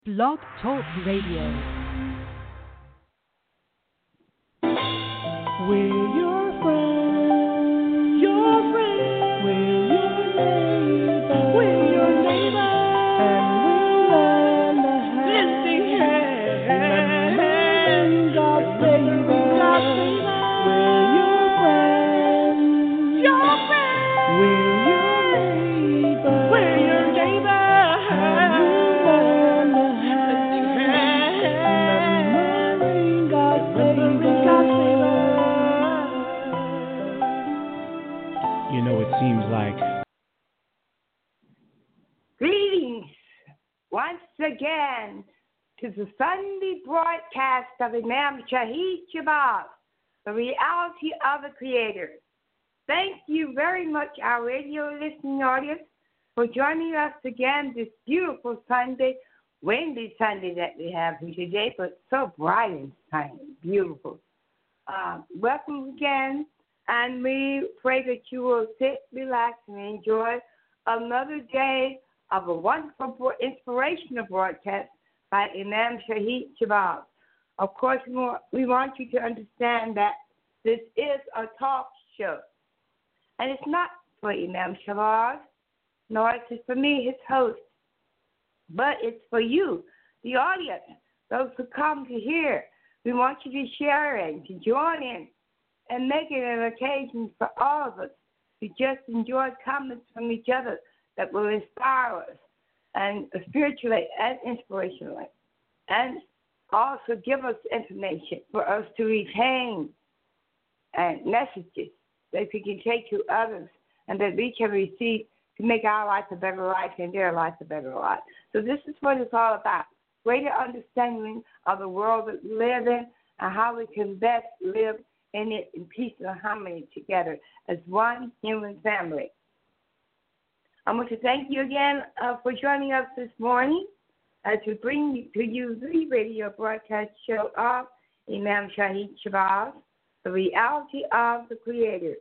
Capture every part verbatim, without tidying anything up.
Blog Talk Radio. We're your friends, your friends. We're your neighbors, we're your neighbors. And we'll lend a hand, lending hand. Remembering God's favor, God's favor. We're your friends, your friends. We're your neighbors, we're your neighbors. And we'll lend a hand, remembering God's favor, God's favor. You know, it seems like Greetings once again to the Sunday broadcast of Imam Shahid Shabazz, the reality of the Creator. Thank you very much, our radio listening audience, for joining us again this beautiful Sunday, windy Sunday that we have here today, but so bright and sunny, beautiful. Uh, welcome again, and we pray that you will sit, relax, and enjoy another day of a wonderful, inspirational broadcast by Imam Shahid Shabazz. Of course, we want, we want you to understand that this is a talk show, and it's not for Imam Shabazz, nor is it for me, his host, but it's for you, the audience, those who come to hear. We want you to share and to join in and make it an occasion for all of us to just enjoy comments from each other that will inspire us and spiritually and inspirationally, and also give us information for us to retain and messages that we can take to others and that we can receive to make our life a better life and their life a better life. So this is what it's all about, greater understanding of the world that we live in and how we can best live in it in peace and harmony together as one human family. I want to thank you again uh, for joining us this morning as we bring to you the radio broadcast show of Imam Shahid Shabazz, the reality of the Creator.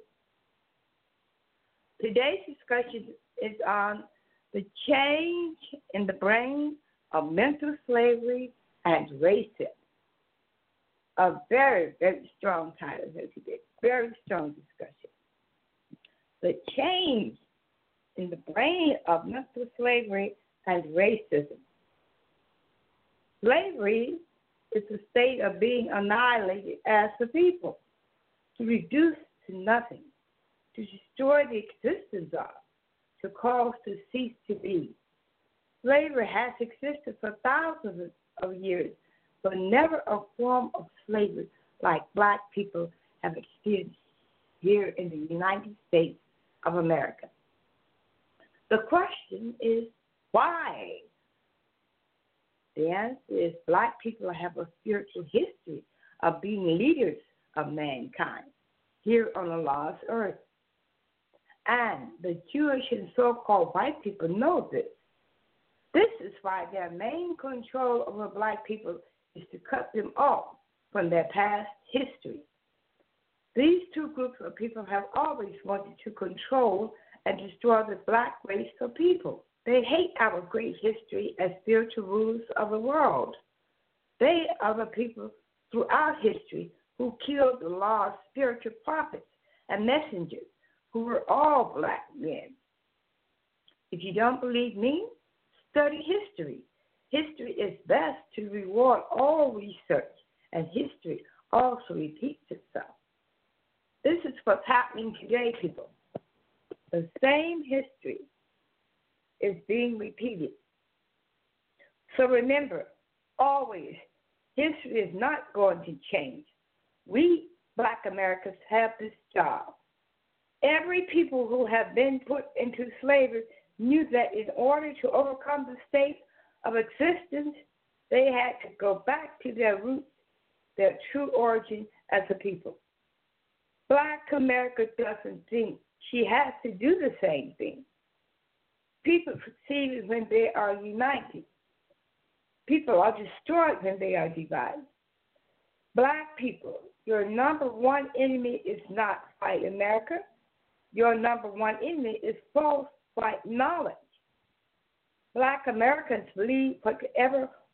Today's discussion is on the change in the brain of mental slavery and racism. A very, very strong title here today. Very strong discussion. The change in the brain of mental slavery and racism. Slavery is a state of being annihilated as a people, to reduce to nothing, to destroy the existence of, to cause to cease to be. Slavery has existed for thousands of years, but never a form of slavery like black people have experienced here in the United States of America. The question is, why? The answer is black people have a spiritual history of being leaders of mankind here on the lost earth. And the Jewish and so-called white people know this. This is why their main control over black people is to cut them off from their past history. These two groups of people have always wanted to control and destroy the black race of people. They hate our great history as spiritual rulers of the world. They are the people throughout history who killed the lost spiritual prophets and messengers who were all black men. If you don't believe me, study history. History is best to reward all research, and history also repeats itself. This is what's happening today, people. The same history is being repeated. So remember, always, history is not going to change. We, black Americans, have this job. Every people who have been put into slavery knew that in order to overcome the state of existence, they had to go back to their roots, their true origin as a people. Black America doesn't think she has to do the same thing. People succeed when they are united. People are destroyed when they are divided. Black people, your number one enemy is not white America. Your number one enemy is false white knowledge. Black Americans believe whatever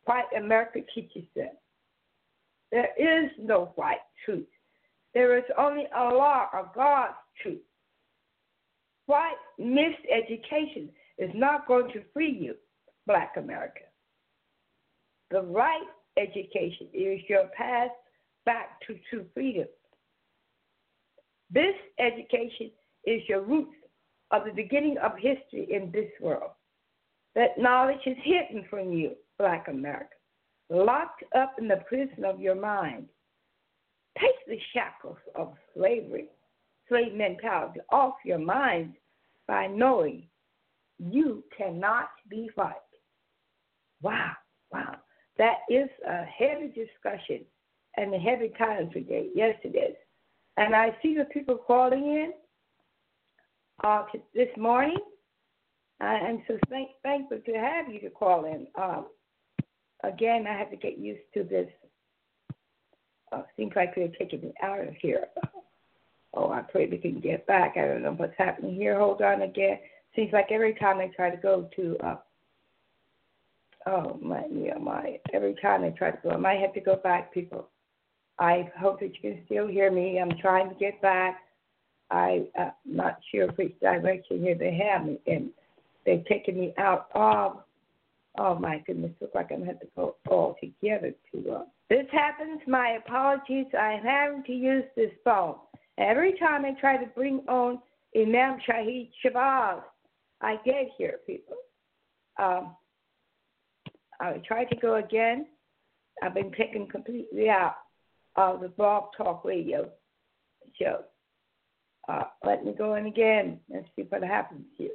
white America teaches them. There is no white truth. There is only Allah or God's truth. White miseducation is not going to free you, Black America. The right education is your path back to true freedom. This education is your roots of the beginning of history in this world. That knowledge is hidden from you, Black America, locked up in the prison of your mind. Take the shackles of slavery, slave mentality off your mind by knowing you cannot be white. Wow, wow. That is a heavy discussion and a heavy time today. Yes, it is. And I see the people calling in uh, this morning. Uh, and so thank, thankful to have you to call in. Um, again, I have to get used to this. Uh, seems like they're taking me out of here. Oh, I pray we can get back. I don't know what's happening here. Hold on again. Seems like every time I try to go to, uh, oh, my, yeah, my, every time I try to go, I might have to go back, people. I hope that you can still hear me. I'm trying to get back. I'm uh, not sure which direction here they have me in. They've taken me out of, oh my goodness, look like I'm going to have to go all together to, uh, this happens, my apologies. I'm having to use this phone. Every time I try to bring on Imam Shahid Shabazz, I get here, people. Um, I tried to go again. I've been taken completely out of the Blog Talk Radio show. Uh, let me go in again and see what happens here.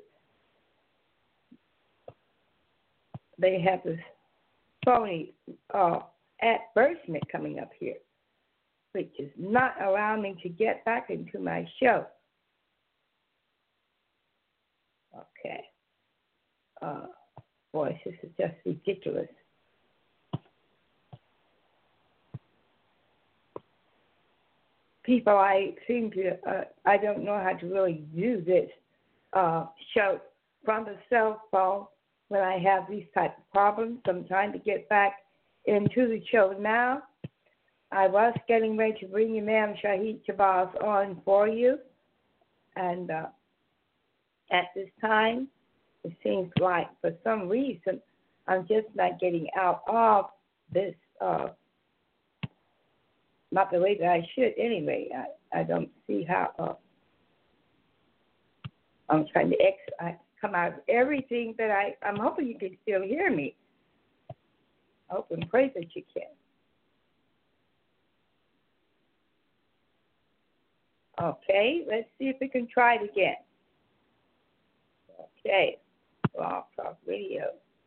They have this phony uh, advertisement coming up here, which is not allowing me to get back into my show. Okay. Uh, boy, this is just ridiculous. People, I seem to, uh, I don't know how to really do this uh, show from the cell phone when I have these type of problems. I'm trying to get back into the show now. I was getting ready to bring Imam Shahid Shabazz on for you. And uh, at this time, it seems like for some reason, I'm just not getting out of this, uh, not the way that I should anyway. I, I don't see how, uh, I'm trying to ex- I come out of everything that I, I'm hoping you can still hear me. I hope and pray that you can. Okay, let's see if we can try it again. Okay, Blog Talk Radio.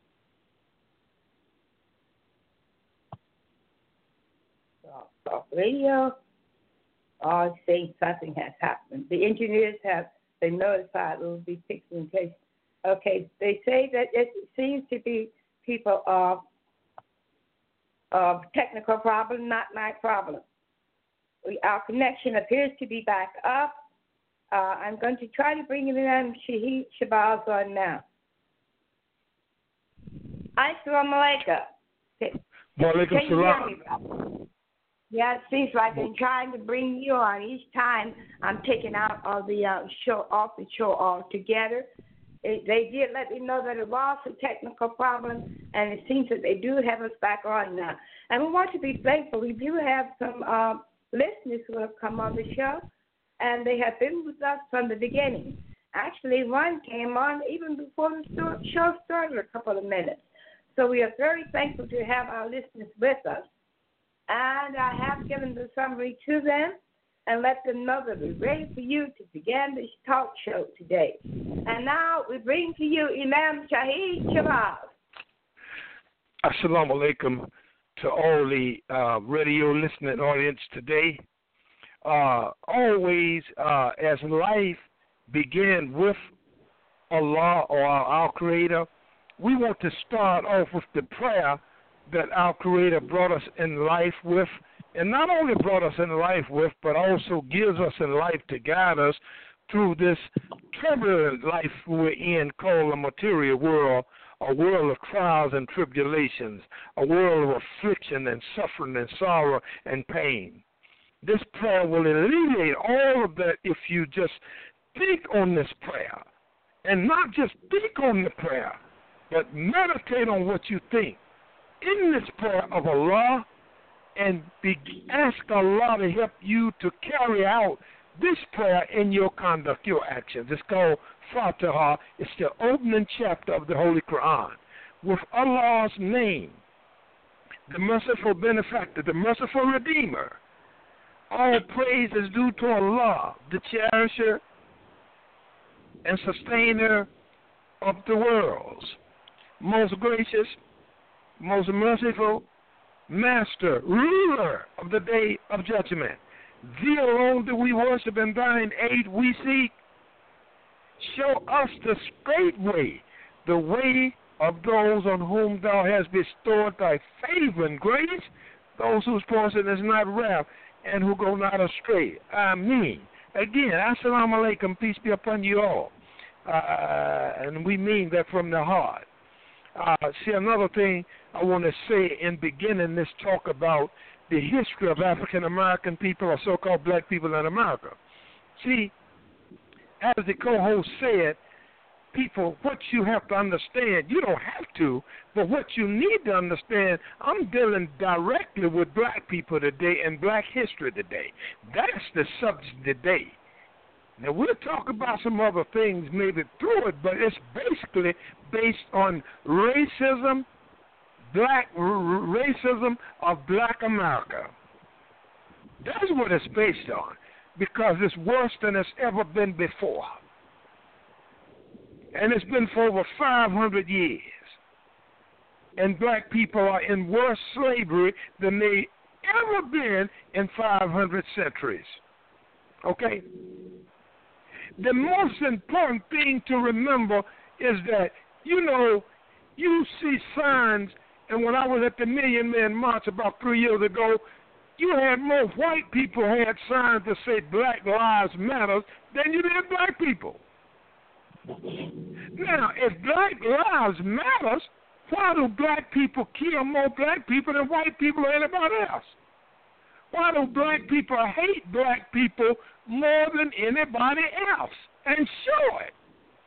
Blog Talk Radio. Oh, it's saying something has happened. The engineers have been notified. It will be fixed in case. Okay, they say that it seems to be people of of technical problem, not my problem. We, our connection appears to be back up. Uh, I'm going to try to bring in Shahid Shabazz on now. Assalamu alaikum. Walaikum salam. Yeah, it seems like I'm trying to bring you on. Each time I'm taking out of the uh, show, off the show altogether. It, they did let me know that it was a technical problem, and it seems that they do have us back on now. And we want to be thankful. We do have some uh, listeners who have come on the show, and they have been with us from the beginning. Actually, one came on even before the show started, a couple of minutes. So we are very thankful to have our listeners with us. And I have given the summary to them and let them know that we're ready for you to begin this talk show today. And now we bring to you Imam Shahid Shabazz. Assalamu alaikum to all the uh, radio listening audience today. Uh, always, uh, as life began with Allah or our, our Creator, we want to start off with the prayer that our Creator brought us in life with, and not only brought us in life with, but also gives us in life to guide us through this turbulent life we're in called the material world a world of trials and tribulations, a world of affliction and suffering and sorrow and pain. This prayer will alleviate all of that if you just think on this prayer. And not just think on the prayer, but meditate on what you think in this prayer of Allah and be, ask Allah to help you to carry out this prayer in your conduct, your actions. It's called Fatiha. It's the opening chapter of the Holy Quran. With Allah's name, the merciful benefactor, the merciful redeemer, all praise is due to Allah, the cherisher and sustainer of the worlds, most gracious, most merciful, master, ruler of the day of judgment. Thee alone do we worship, and thine aid we seek. Show us the straight way, the way of those on whom thou hast bestowed thy favor and grace, those whose portion is not wrath, and who go not astray. Ameen. Again, assalamu alaikum, peace be upon you all. Uh, and we mean that from the heart. Uh, see, another thing I want to say in beginning this talk about the history of African-American people or so-called black people in America. See, as the co-host said, people, what you have to understand, you don't have to, but what you need to understand, I'm dealing directly with black people today and black history today. That's the subject today. Now, we'll talk about some other things maybe through it, but it's basically based on racism, black r- racism of black America. That's what it's based on, because it's worse than it's ever been before. And it's been for over five hundred years. And black people are in worse slavery than they ever been in five hundred centuries. Okay? The most important thing to remember is that, you know, you see signs, and when I was at the Million Man March about three years ago, you had more white people had signs that say Black Lives Matter than you did black people. Now, if Black Lives Matters, why do black people kill more black people than white people or anybody else? Why do black people hate black people more than anybody else? And show it.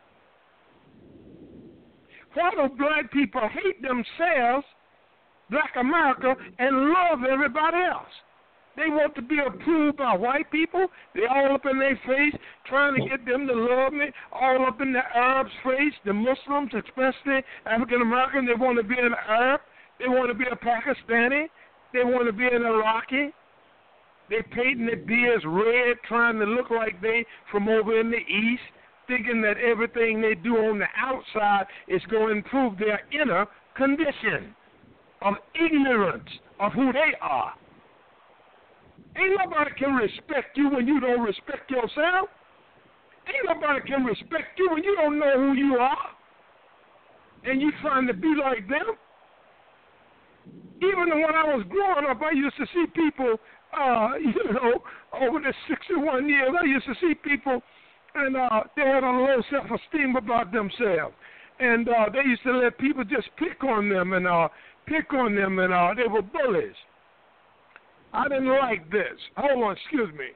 Why do black people hate themselves, black America, and love everybody else? They want to be approved by white people. They all up in their face, trying to get them to love me, all up in the Arabs' face, the Muslims, especially African-American. They want to be an Arab. They want to be a Pakistani. They want to be an Iraqi. They painting their beards red, trying to look like they from over in the East, thinking that everything they do on the outside is going to improve their inner condition of ignorance of who they are. Ain't nobody can respect you when you don't respect yourself. Ain't nobody can respect you when you don't know who you are and you trying to be like them. Even when I was growing up, I used to see people, uh, you know, over the sixty-one years, I used to see people, and uh, they had a low self-esteem about themselves. And uh, they used to let people just pick on them and uh, pick on them, and uh, they were bullies. I didn't like this. Hold on, excuse me.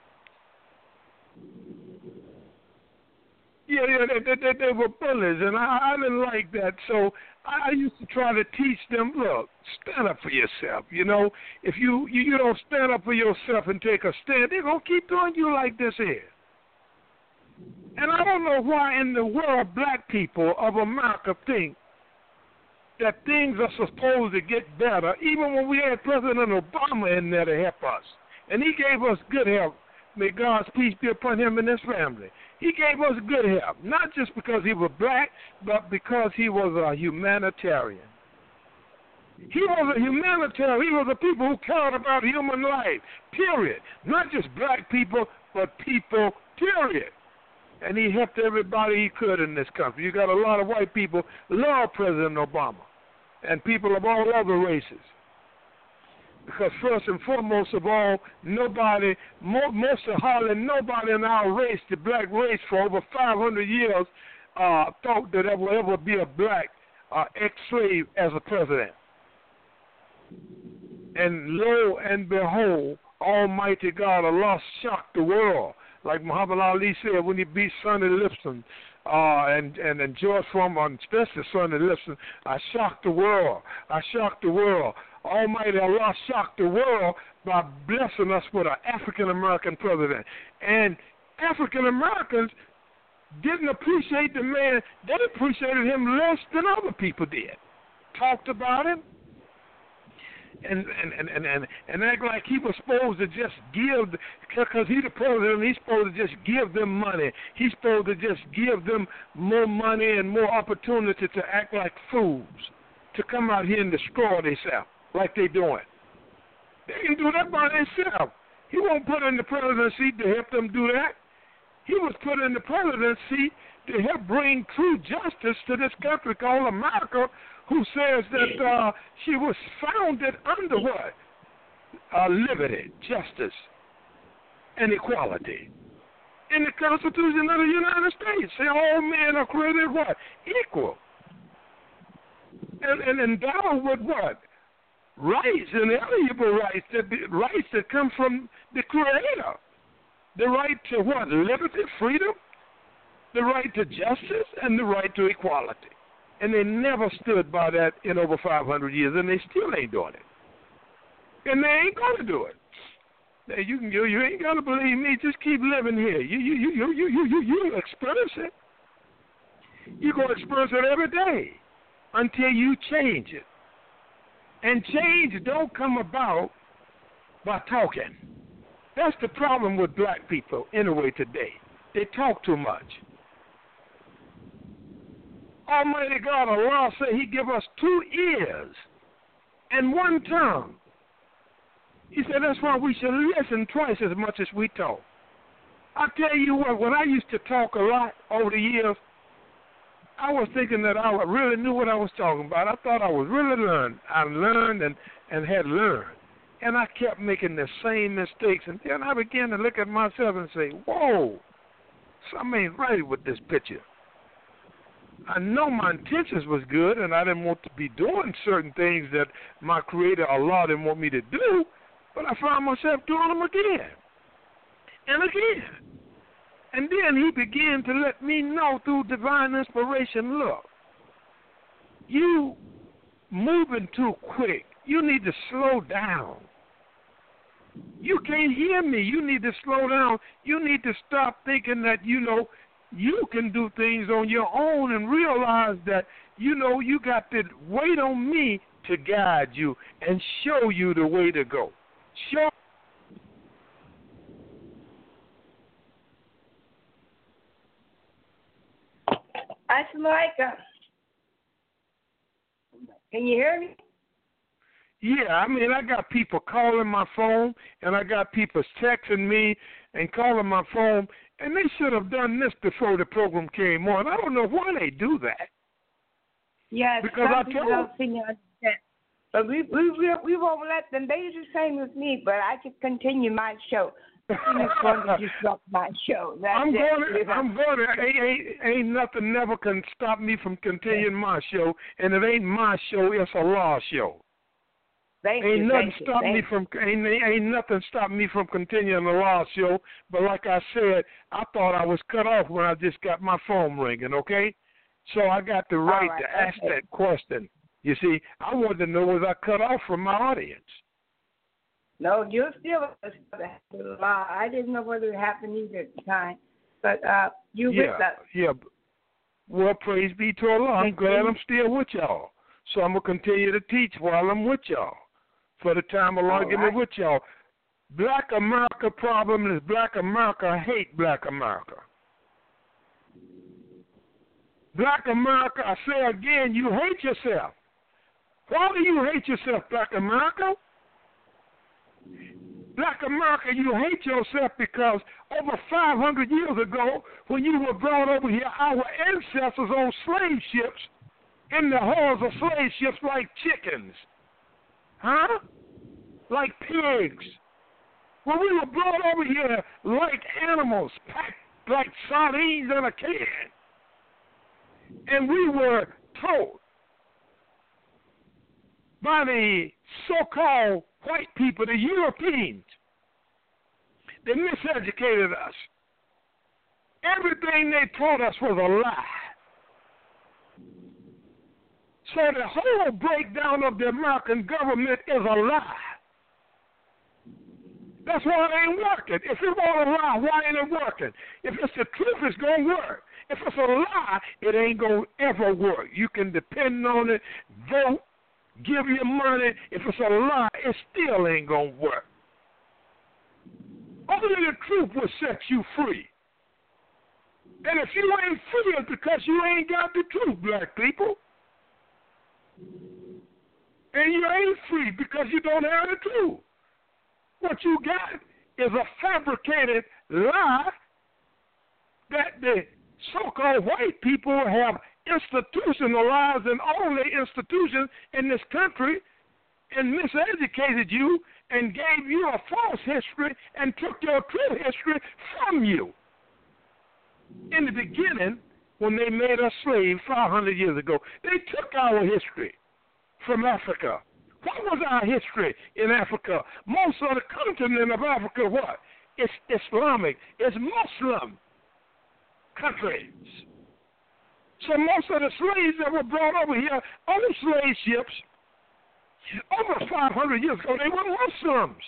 Yeah, yeah, they, they, they were bullies, and I, I didn't like that. So I used to try to teach them, look, stand up for yourself. You know, if you, you, you don't stand up for yourself and take a stand, they're going to keep doing you like this here. And I don't know why in the world black people of America think that things are supposed to get better, even when we had President Obama in there to help us. And he gave us good help. May God's peace be upon him and his family. He gave us good help, not just because he was black, but because he was a humanitarian. He was a humanitarian. He was a people who cared about human life, period. Not just black people, but people, period. And he helped everybody he could in this country. You got a lot of white people love President Obama and people of all other races. Because first and foremost of all, nobody, most of hardly nobody in our race, the black race, for over five hundred years, uh, thought that there would ever be a black uh, ex-slave as a president. And lo and behold, Almighty God, Allah shocked the world. Like Muhammad Ali said when he beat Sonny Liston uh, and, and, and George Foreman, especially Sonny Liston, I shocked the world. I shocked the world. Almighty Allah shocked the world by blessing us with an African-American president. And African-Americans didn't appreciate the man. They appreciated him less than other people did. Talked about him. And and, and, and, and and act like he was supposed to just give, because he's the president, he's supposed to just give them money. He's supposed to just give them more money and more opportunity to act like fools, to come out here and destroy themselves like they're doing. They can do that by themselves. He won't put in the presidency to help them do that. He was put in the presidency to help bring true justice to this country called America, who says that uh, she was founded under what? Uh, liberty, justice, and equality. In the Constitution of the United States, say all men are created what? Equal. And, and endowed with what? Rights, inalienable rights, that be, rights that come from the Creator. The right to what? Liberty, freedom, the right to justice, and the right to equality. And they never stood by that in over five hundred years, and they still ain't doing it. And they ain't going to do it. Now, you can you, you ain't going to believe me. Just keep living here. You you you you you you you you experience it. You're going to experience it every day until you change it. And change don't come about by talking. That's the problem with black people anyway today. They talk too much. Almighty God, Allah said He give us two ears and one tongue. He said that's why we should listen twice as much as we talk. I tell you what, when I used to talk a lot over the years, I was thinking that I really knew what I was talking about. I thought I was really learned. I learned and, and had learned. And I kept making the same mistakes. And then I began to look at myself and say, whoa, something ain't right with this picture. I know my intentions was good, and I didn't want to be doing certain things that my Creator, Allah, didn't want me to do, but I found myself doing them again and again. And then He began to let me know through divine inspiration, look, you moving too quick. You need to slow down. You can't hear me. You need to slow down. You need to stop thinking that, you know, you can do things on your own and realize that, you know, you got to wait on me to guide you and show you the way to go. Show. Assalamualaikum. Can you hear me? Yeah, I mean, I got people calling my phone, and I got people texting me and calling my phone, and they should have done this before the program came on. I don't know why they do that. Yes, because I told don't seem to understand. But we we we we won't let them. They do the same with me. But I can continue my show. I'm just going to disrupt my show. That's I'm going. it. To, I'm going to. Ain't, ain't, ain't nothing never can stop me from continuing my show. And it ain't my show. It's Allah's show. Thank ain't you, nothing thank stop you, me from ain't, ain't nothing stop me from continuing the Law show. But like I said, I thought I was cut off when I just got my phone ringing. Okay, so I got the right, right to ask okay. that question. You see, I wanted to know was I cut off from my audience. No, you're still a law. I didn't know whether it happened either at the time, but uh, you yeah, with us. Yeah. Well, praise be to Allah. I'm Thank glad you. I'm still with y'all. So I'm gonna continue to teach while I'm with y'all. For the time Allah All give right. me with y'all. Black America problem is Black America hate Black America. Black America, I say again, you hate yourself. Why do you hate yourself, Black America? Black America, you hate yourself because over five hundred years ago, when you were brought over here, our ancestors on slave ships, in the hulls of slave ships like chickens. Huh? Like pigs. When we were brought over here like animals, packed like sardines in a can. And we were told by the so-called white people, the Europeans. They miseducated us. Everything they taught us was a lie. So the whole breakdown of the American government is a lie. That's why it ain't working. If it want a lie, why ain't it working? If it's the truth, it's going to work. If it's a lie, it ain't going to ever work. You can depend on it, vote, give your money. If it's a lie, it still ain't going to work. Only the truth will set you free. And if you ain't free, it's because you ain't got the truth, black people. And you ain't free because you don't have the truth. What you got is a fabricated lie that the so-called white people have institutionalized in all the institutions in this country and miseducated you and gave you a false history and took your true history from you. In the beginning, when they made us slaves five hundred years ago, they took our history from Africa. What was our history in Africa? Most of the continent of Africa, what? It's Islamic. It's Muslim countries. So most of the slaves that were brought over here on slave ships over five hundred years ago, they were Muslims.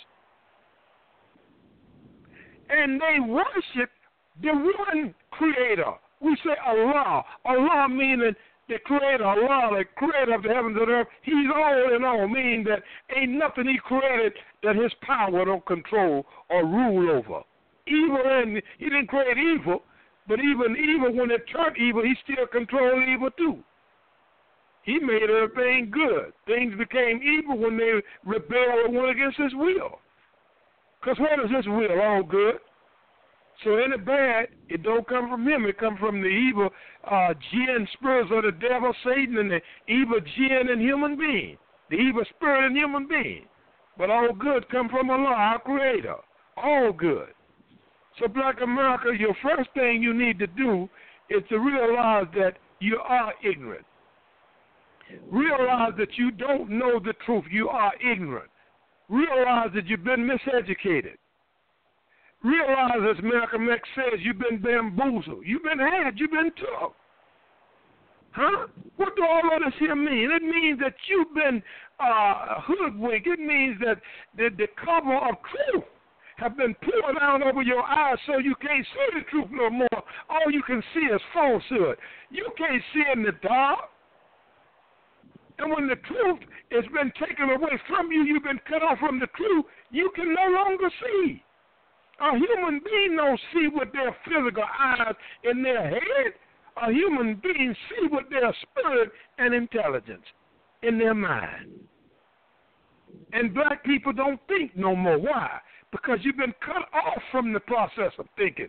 And they worshiped the one creator. We say Allah. Allah meaning the creator, Allah, the creator of the heavens and earth. He's all in all, meaning that ain't nothing he created that his power don't control or rule over. Evil, and he didn't create evil, but even evil, when it turned evil, he still controlled evil too. He made everything good. Things became evil when they rebelled and went against his will. Because what is his will? All good. So any bad, it don't come from him. It comes from the evil uh, jinn spirits of the devil, Satan, and the evil jinn and human being. The evil spirit and human being. But all good come from Allah, our creator. All good. So black America, your first thing you need to do is to realize that you are ignorant. Realize that you don't know the truth. You are ignorant. Realize that you've been miseducated. Realize, as Malcolm X says, you've been bamboozled. You've been had. You've been took. Huh? What do all of this here mean? It means that you've been uh, hoodwinked. It means that the, the cover of truth have been pulled down over your eyes so you can't see the truth no more. All you can see is falsehood. You can't see in the dark. And when the truth has been taken away from you, you've been cut off from the truth, you can no longer see. A human being don't see with their physical eyes in their head. A human being see with their spirit and intelligence in their mind. And black people don't think no more. Why? Because you've been cut off from the process of thinking.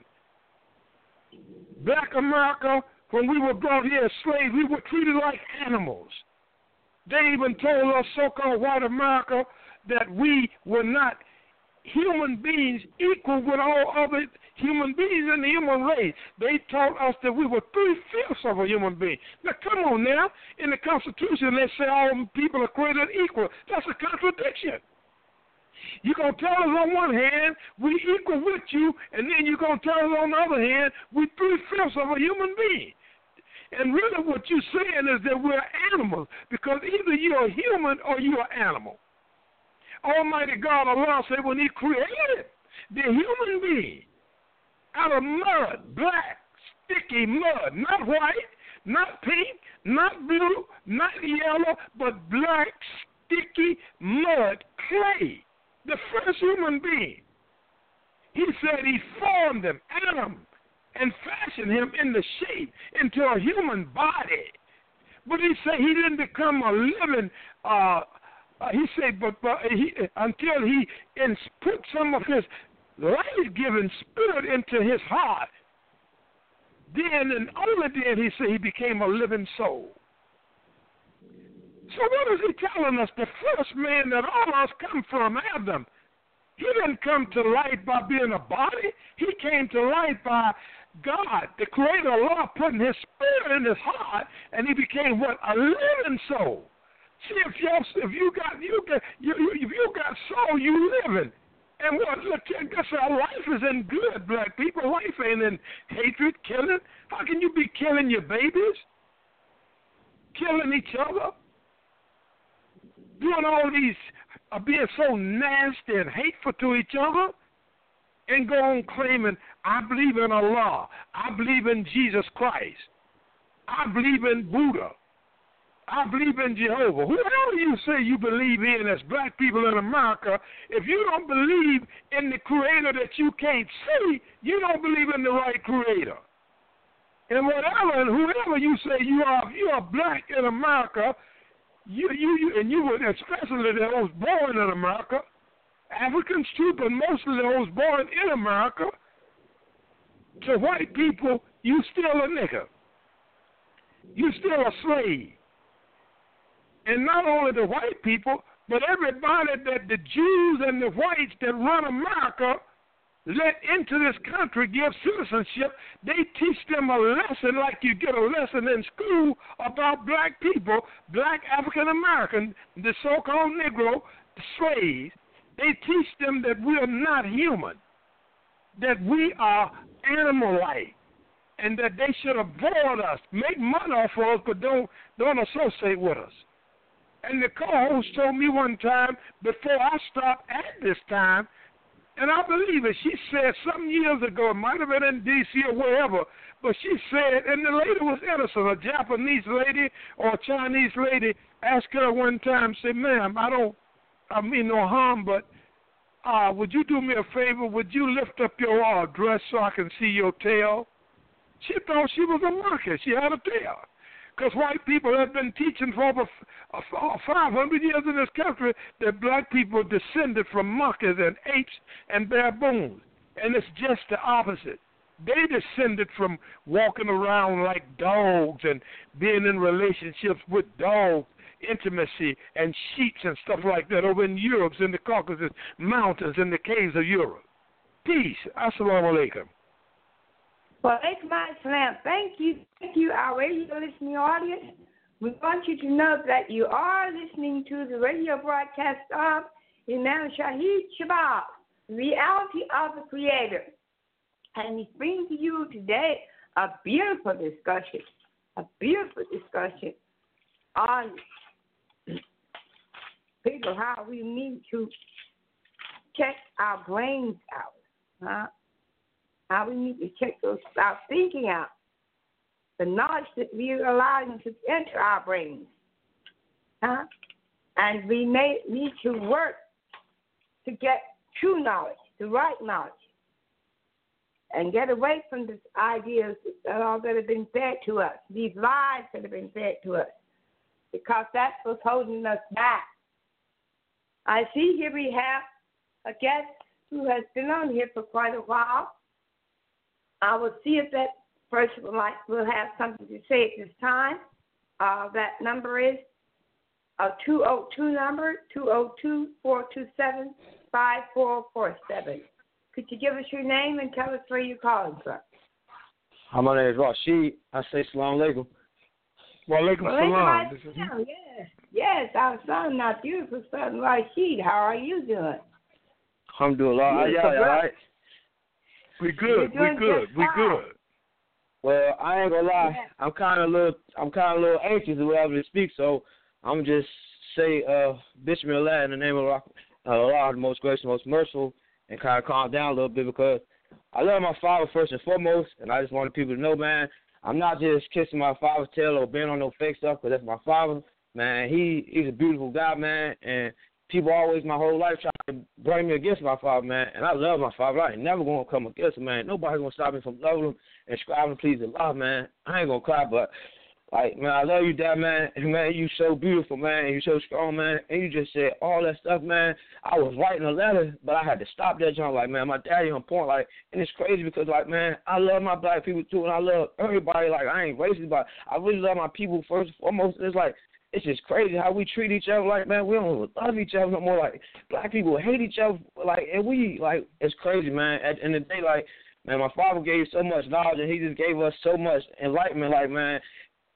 Black America, when we were brought here as slaves, we were treated like animals. They even told us, so-called white America, that we were not human beings equal with all other human beings in the human race. They taught us that we were three-fifths of a human being. Now, come on now. In the Constitution, they say all people are created equal. That's a contradiction. You're going to tell us on one hand, we equal with you, and then you're going to tell us on the other hand, we three-fifths of a human being. And really what you're saying is that we're animals, because either you're a human or you're an animal. Almighty God, Allah said when he created the human being out of mud, black, sticky mud, not white, not pink, not blue, not yellow, but black, sticky mud, clay, the first human being. He said he formed him, Adam, and fashioned him in the shape into a human body. But he said he didn't become a living, uh, uh, he said, but, but he, until he ins- put some of his life-giving spirit into his heart, then and only then he said he became a living soul. So what is he telling us? The first man that all us come from, Adam, he didn't come to life by being a body. He came to life by God, the Creator, Allah, putting his spirit in his heart, and he became what? A living soul. See if you if you got you got you, you if you got soul, you living. And what look, guess our life is in good, black people. Life ain't in hatred, killing. How can you be killing your babies? Killing each other? Doing all these, uh, being so nasty and hateful to each other? And go on claiming, I believe in Allah. I believe in Jesus Christ. I believe in Buddha. I believe in Jehovah. Whoever you say you believe in as black people in America, if you don't believe in the creator that you can't see, you don't believe in the right creator. And whatever and whoever you say you are, if you are black in America, you you, you and you would, especially those born in America, Africans too, but mostly those born in America, to white people, you still a nigger. You still a slave. And not only the white people, but everybody that the Jews and the whites that run America let into this country, give citizenship, they teach them a lesson like you get a lesson in school about black people, black African American, the so-called Negro slaves. They teach them that we are not human, that we are animal-like, and that they should avoid us, make money off of us, but don't don't associate with us. And the co-host told me one time, before I stopped at this time, and I believe it, she said some years ago, it might have been in D C or wherever, but she said, and the lady was innocent, a Japanese lady or a Chinese lady asked her one time, said, ma'am, I don't, I mean no harm, but uh, would you do me a favor? Would you lift up your uh, dress so I can see your tail? She thought she was a monkey. She had a tail. Because white people have been teaching for over five hundred years in this country that black people descended from monkeys and apes and baboons. And it's just the opposite. They descended from walking around like dogs and being in relationships with dogs, intimacy and sheep and stuff like that over in Europe, in the Caucasus Mountains, in the caves of Europe. Peace. Assalamu alaikum. Well, Islam, thank you, thank you, our radio listening audience. We want you to know that you are listening to the radio broadcast of Imam Shahid Shabazz, Reality of the Creator. And he's bringing to you today a beautiful discussion, a beautiful discussion on people, how we need to check our brains out, huh? How we need to check those, our thinking out, the knowledge that we are allowing to enter our brains, huh? And we may need to work to get true knowledge, the right knowledge, and get away from these ideas that all that have been fed to us, these lies that have been fed to us, because that's what's holding us back. I see here we have a guest who has been on here for quite a while. I will see if that person will, like, will have something to say at this time. Uh, that number is a two oh two number, two oh two, four two seven, five four four seven. Could you give us your name and tell us where you're calling from? Hi, my name is Rashid. I say salam alaikum. Wa alaikum salam. This is yes, yes, our son, our beautiful son, Rashid. How are you doing? Alhamdulillah. How y'all, all right? We good. We good. We good. Well, I ain't gonna lie. I'm kind of a little. I'm kind of a little anxious to whatever to speak. So I'm just say, uh, Bismillah in the name of Allah, the most gracious, most merciful, and kind of calm down a little bit because I love my father first and foremost, and I just wanted people to know, man, I'm not just kissing my father's tail or being on no fake stuff because that's my father. Man, he he's a beautiful guy, man, and people always my whole life try to bring me against my father, man, and I love my father. I ain't never going to come against him, man. Nobody's going to stop me from loving him and striving to please Allah, man. I ain't going to cry, but, like, man, I love you, Dad, man. And, man, you so beautiful, man, and you so strong, man, and you just said all that stuff, man. I was writing a letter, but I had to stop that junk, like, man, my daddy on point, like, and it's crazy because, like, man, I love my black people, too, and I love everybody. Like, I ain't racist, but I really love my people first and foremost. It's like, it's just crazy how we treat each other. Like, man, we don't love each other no more. Like, black people hate each other. Like, and we, like, it's crazy, man. At the end of the day, like, man, my father gave so much knowledge, and he just gave us so much enlightenment. Like, man,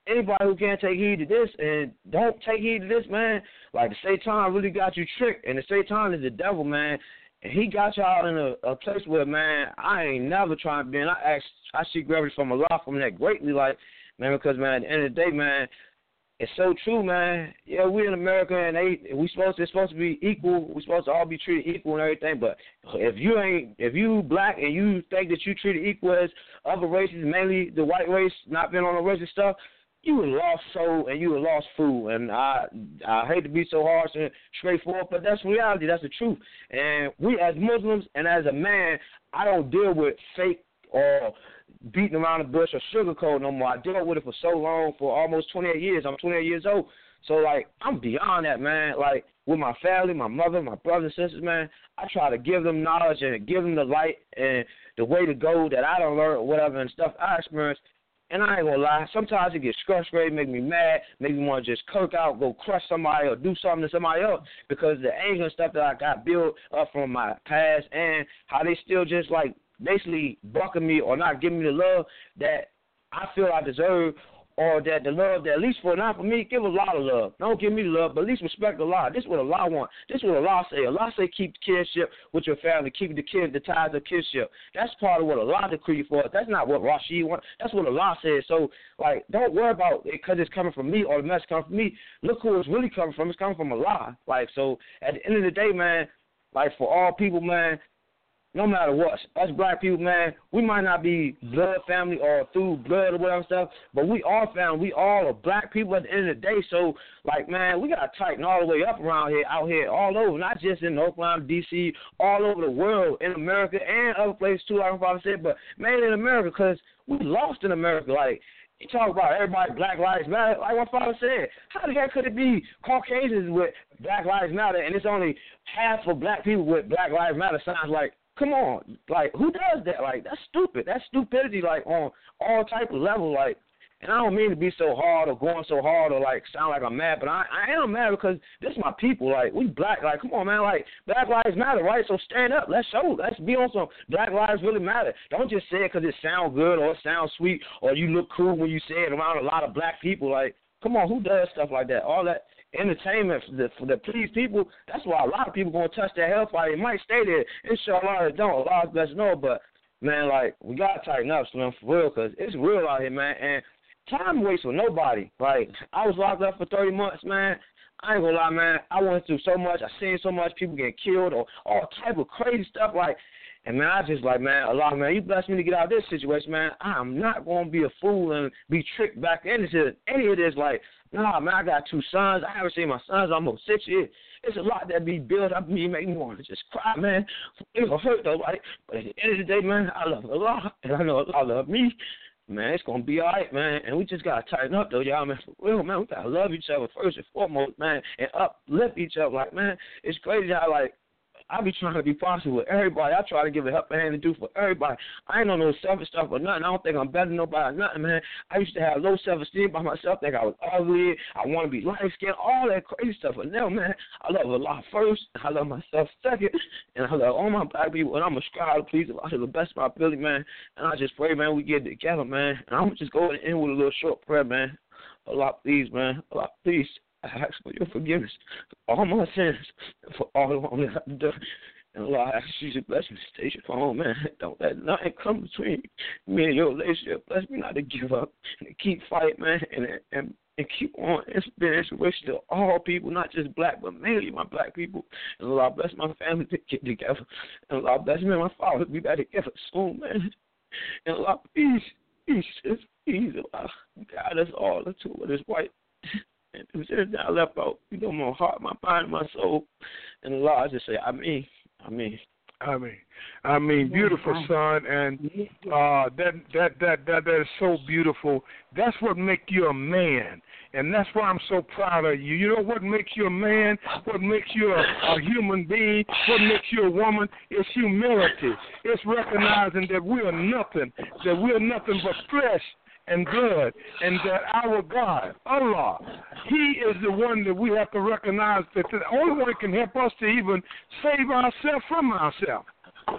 anybody who can't take heed to this and don't take heed to this, man, like the Satan really got you tricked, and the Satan is the devil, man. And he got y'all in a, a place where, man, I ain't never trying to be. And I ask, I seek refuge from Allah from that greatly, like, man, because, man, at the end of the day, man, it's so true, man. Yeah, we in America, and they we supposed to, it's supposed to be equal. We supposed to all be treated equal and everything. But if you ain't, if you black and you think that you treated equal as other races, mainly the white race, not being on the race and stuff, you a lost soul and you a lost fool. And I I hate to be so harsh and straightforward, but that's reality. That's the truth. And we as Muslims and as a man, I don't deal with fake or beating around the bush or sugarcoat no more. I dealt with it for so long, for almost twenty-eight years. I'm twenty-eight years old. So, like, I'm beyond that, man. Like, with my family, my mother, my brothers and sisters, man, I try to give them knowledge and give them the light and the way to go that I don't learn or whatever and stuff I experienced. And I ain't gonna lie, sometimes it gets frustrating, make me mad, make me want to just kirk out, go crush somebody or do something to somebody else because the anger and stuff that I got built up from my past and how they still just, like, basically bucking me or not giving me the love that I feel I deserve, or that the love that, at least for not for me, give a lot of love. Don't give me the love, but at least respect Allah. This is what Allah wants. This is what Allah say. Allah say keep kinship with your family, keep the kid, the ties of kinship. That's part of what Allah decreed for us. That's not what Rashid wants. That's what Allah says. So, like, don't worry about it because it's coming from me or the message coming from me. Look who it's really coming from. It's coming from Allah. Like, so at the end of the day, man, like for all people, man, no matter what, us black people, man, we might not be blood family or through blood or whatever stuff, but we all family. We all are black people at the end of the day. So, like, man, we got to tighten all the way up around here, out here, all over, not just in Oakland, D C, all over the world, in America and other places too, like my father said, but mainly in America because we lost in America. Like, you talk about everybody, Black Lives Matter, like my father said. How the heck could it be Caucasians with Black Lives Matter and it's only half of black people with Black Lives Matter signs? Like, come on, like, who does that? Like, that's stupid. That's stupidity, like, on all type of level, like, and I don't mean to be so hard or going so hard or, like, sound like I'm mad, but I, I am mad because this is my people. Like, we black. Like, come on, man. Like, Black Lives Matter, right? So stand up. Let's show. Let's be on some Black Lives really matter. Don't just say it because it sounds good or it sounds sweet or you look cool when you say it around a lot of black people. Like, come on, who does stuff like that? All that entertainment for the, for the please people, that's why a lot of people going to touch that hellfire. They might stay there. Inshallah, they don't. Allah bless no, but, man, like, we got to tighten up, Slim, for real, because it's real out here, man, and time waits for nobody. Like, I was locked up for thirty months, man. I ain't going to lie, man. I went through so much. I seen so much people get killed or all type of crazy stuff, like, and, man, I just like, man, Allah, man, you blessed me to get out of this situation, man. I'm not going to be a fool and be tricked back into any of this. Like, nah, man, I got two sons. I haven't seen my sons almost six years. It's a lot that be built up in me, make me want to just cry, man. It will hurt, though, like, but at the end of the day, man, I love Allah, and I know Allah love me. Man, it's going to be all right, man, and we just got to tighten up, though, y'all, man, for real, man. We got to love each other first and foremost, man, and uplift each other. Like, man, it's crazy how, like, I be trying to be positive with everybody. I try to give a helping hand to do for everybody. I ain't on no selfish stuff or nothing. I don't think I'm better than nobody or nothing, man. I used to have low self-esteem by myself, think I was ugly. I want to be light-skinned, all that crazy stuff. But now, man, I love Allah first. I love myself second. And I love all my black people. And I'm a strive to please Allah to the best of my ability, man. And I just pray, man, we get it together, man. And I'm going to just go and end with a little short prayer, man. Allah, please, man. Allah, please. I ask for your forgiveness for all my sins, for all the wrong that I've done. And Allah, I ask you to bless me to stay strong, man. Don't let nothing come between me and your relationship. Bless me not to give up and to keep fighting, man, and and, and keep on. It's been an inspiration to all people, not just black, but mainly my black people. And Allah, bless my family to get together. And Allah, bless me and my father to be back together soon, man. And Allah, please, please, just please, Allah, guide us all into what is right. And if there's anything I left out, you know, my heart, my mind, my soul, and Allah, I just say, I mean, I mean. I mean, I mean, beautiful, son, and uh, that, that that that that is so beautiful. That's what makes you a man, and that's why I'm so proud of you. You know what makes you a man? What makes you a, a human being? What makes you a woman? It's humility. It's recognizing that we are nothing, that we are nothing but flesh and blood, and that our God, Allah, He is the one that we have to recognize that the only one that can help us to even save ourselves from ourselves.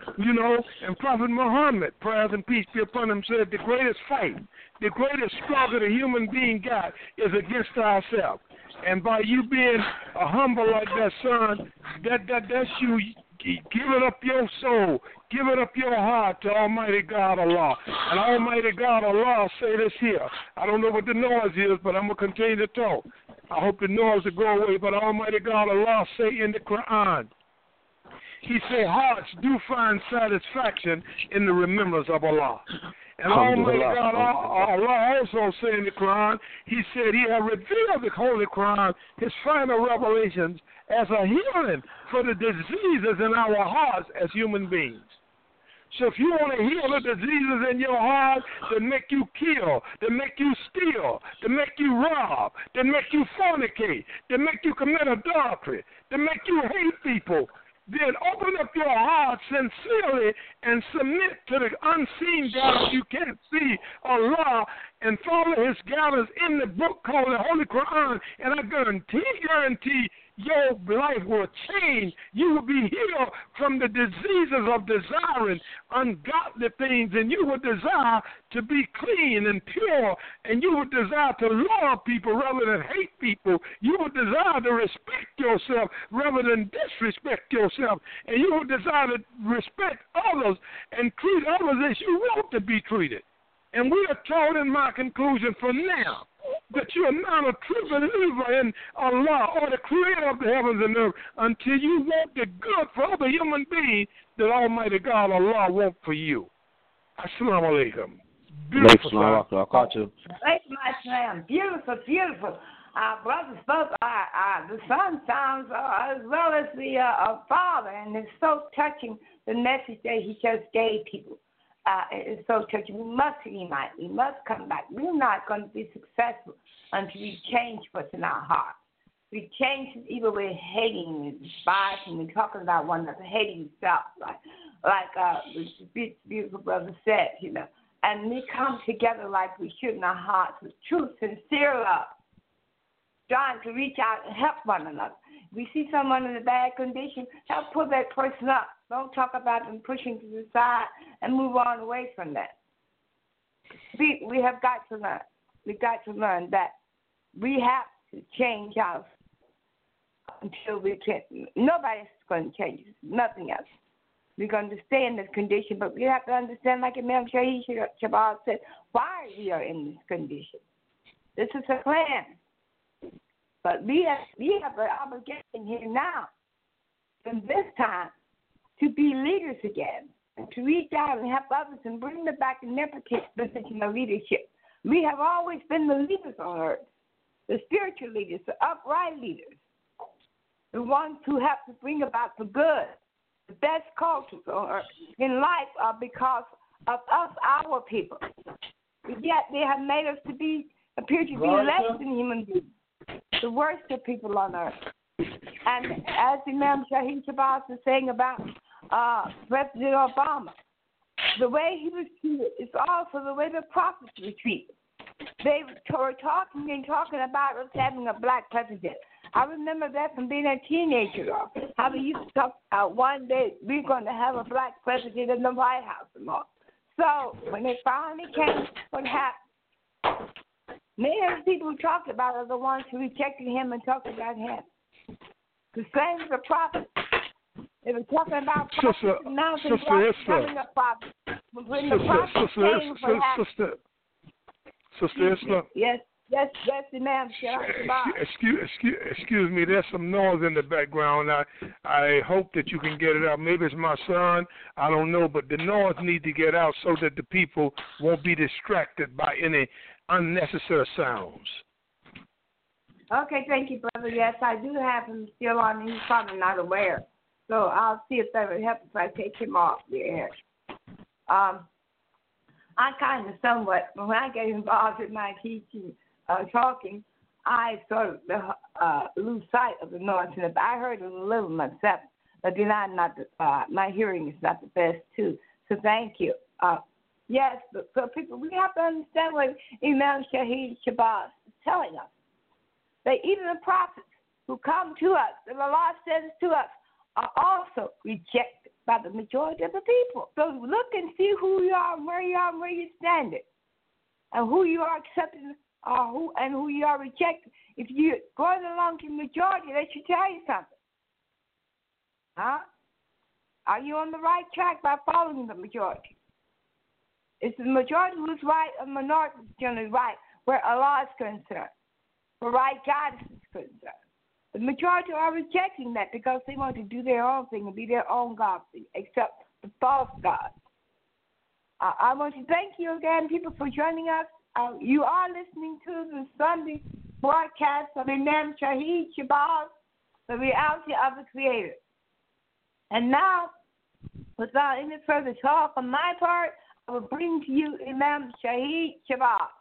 You know, and Prophet Muhammad, prayers and peace be upon him, said the greatest fight, the greatest struggle the human being got is against ourselves. And by you being a humble like that, son, that, that that's you giving up your soul, giving up your heart to Almighty God Allah. And Almighty God Allah say this here. I don't know what the noise is, but I'm going to continue to talk. I hope the noise will go away, but Almighty God Allah say in the Quran, He say hearts do find satisfaction in the remembrance of Allah. And Almighty God Allah also say in the Quran, He said He had revealed the Holy Quran, His final revelations, as a healing for the diseases in our hearts as human beings. So if you want to heal the diseases in your heart that make you kill, that make you steal, that make you rob, that make you fornicate, that make you commit adultery, that make you hate people, then open up your heart sincerely and submit to the unseen God you can't see, Allah, and follow His guidance in the book called the Holy Quran. And I guarantee, guarantee your life will change. You will be healed from the diseases of desiring ungodly things, and you will desire to be clean and pure, and you will desire to love people rather than hate people. You will desire to respect yourself rather than disrespect yourself, and you will desire to respect others and treat others as you want to be treated. And we are told in my conclusion for now that you are not a true believer in Allah or the creator of the heavens and earth until you want the good for other human beings that Almighty God Allah wants for you. Assalamu alaikum. Beautiful. Beautiful, beautiful, beautiful. Our brother spoke, uh, uh, the son sounds uh, as well as the uh, uh, father, and it's so touching, the message that he just gave people. Uh, it's so touching. We must unite. We must come back. We're not going to be successful until we change what's in our heart. We change it either we're hating and despising and talking about one another, hating self, like like uh, the beautiful brother said, you know. And we come together like we should in our hearts with true, sincere love, trying to reach out and help one another. If we see someone in a bad condition, help pull that person up. Don't talk about them pushing to the side and move on away from that. We we have got to learn. We've got to learn that we have to change ours until we can. Nobody's going to change us. Nothing else. We're going to stay in this condition, but we have to understand, like Imam Shahid Shabazz said, why we are in this condition. This is a plan. But we have, we have an obligation here now, in this time, to be leaders again, and to reach out and help others and bring them back in their position of leadership. We have always been the leaders on earth, the spiritual leaders, the upright leaders, the ones who have to bring about the good. The best cultures on earth in life are because of us, our people. But yet they have made us to be, appear to be less than human beings, the worst of people on earth. And as Imam Shahid Shabazz was saying about uh, President Obama, the way he was treated is also the way the prophets were treated. They were talking and talking about us having a black president. I remember that from being a teenager, how they used to talk about one day we're going to have a black president in the White House tomorrow. So when it finally came, what happened? Many of the people who talked about are the ones who rejected him and talked about him. The same as the prophets. They were talking about prophets sister, and now they're becoming a prophet. When the prophets came, what happened? Sister, Sister Isla. Yes. Yes, yes, Imam. Excuse, excuse, excuse me. There's some noise in the background. I, I hope that you can get it out. Maybe it's my son. I don't know, but the noise needs to get out so that the people won't be distracted by any unnecessary sounds. Okay, thank you, brother. Yes, I do have him still on. He's probably not aware, so I'll see if that would help if I take him off the air. Um, I kind of somewhat when I get involved in my teaching. Uh, talking, I sort of uh, lose sight of the noise. And I heard it a little myself, but then I'm not. The, uh, my hearing is not the best too. So thank you. Uh, yes, but so people, we have to understand what Imam Shahid Shabazz is telling us. That even the prophets who come to us, that Allah says to us, are also rejected by the majority of the people. So look and see who you are, where you are, where you're standing, and who you are accepting, or who and who you are rejecting. If you're going along to the majority, that should tell you something. Huh? Are you on the right track by following the majority? Is the majority who's right, or the minority is generally right, where Allah is concerned, where right guidance is concerned? The majority are rejecting that because they want to do their own thing and be their own God, accept the false God. Uh, I want to thank you again, people, for joining us. Uh, you are listening to the Sunday broadcast of Imam Shahid Shabazz, The Reality of the Creator. And now, without any further talk on my part, I will bring to you Imam Shahid Shabazz.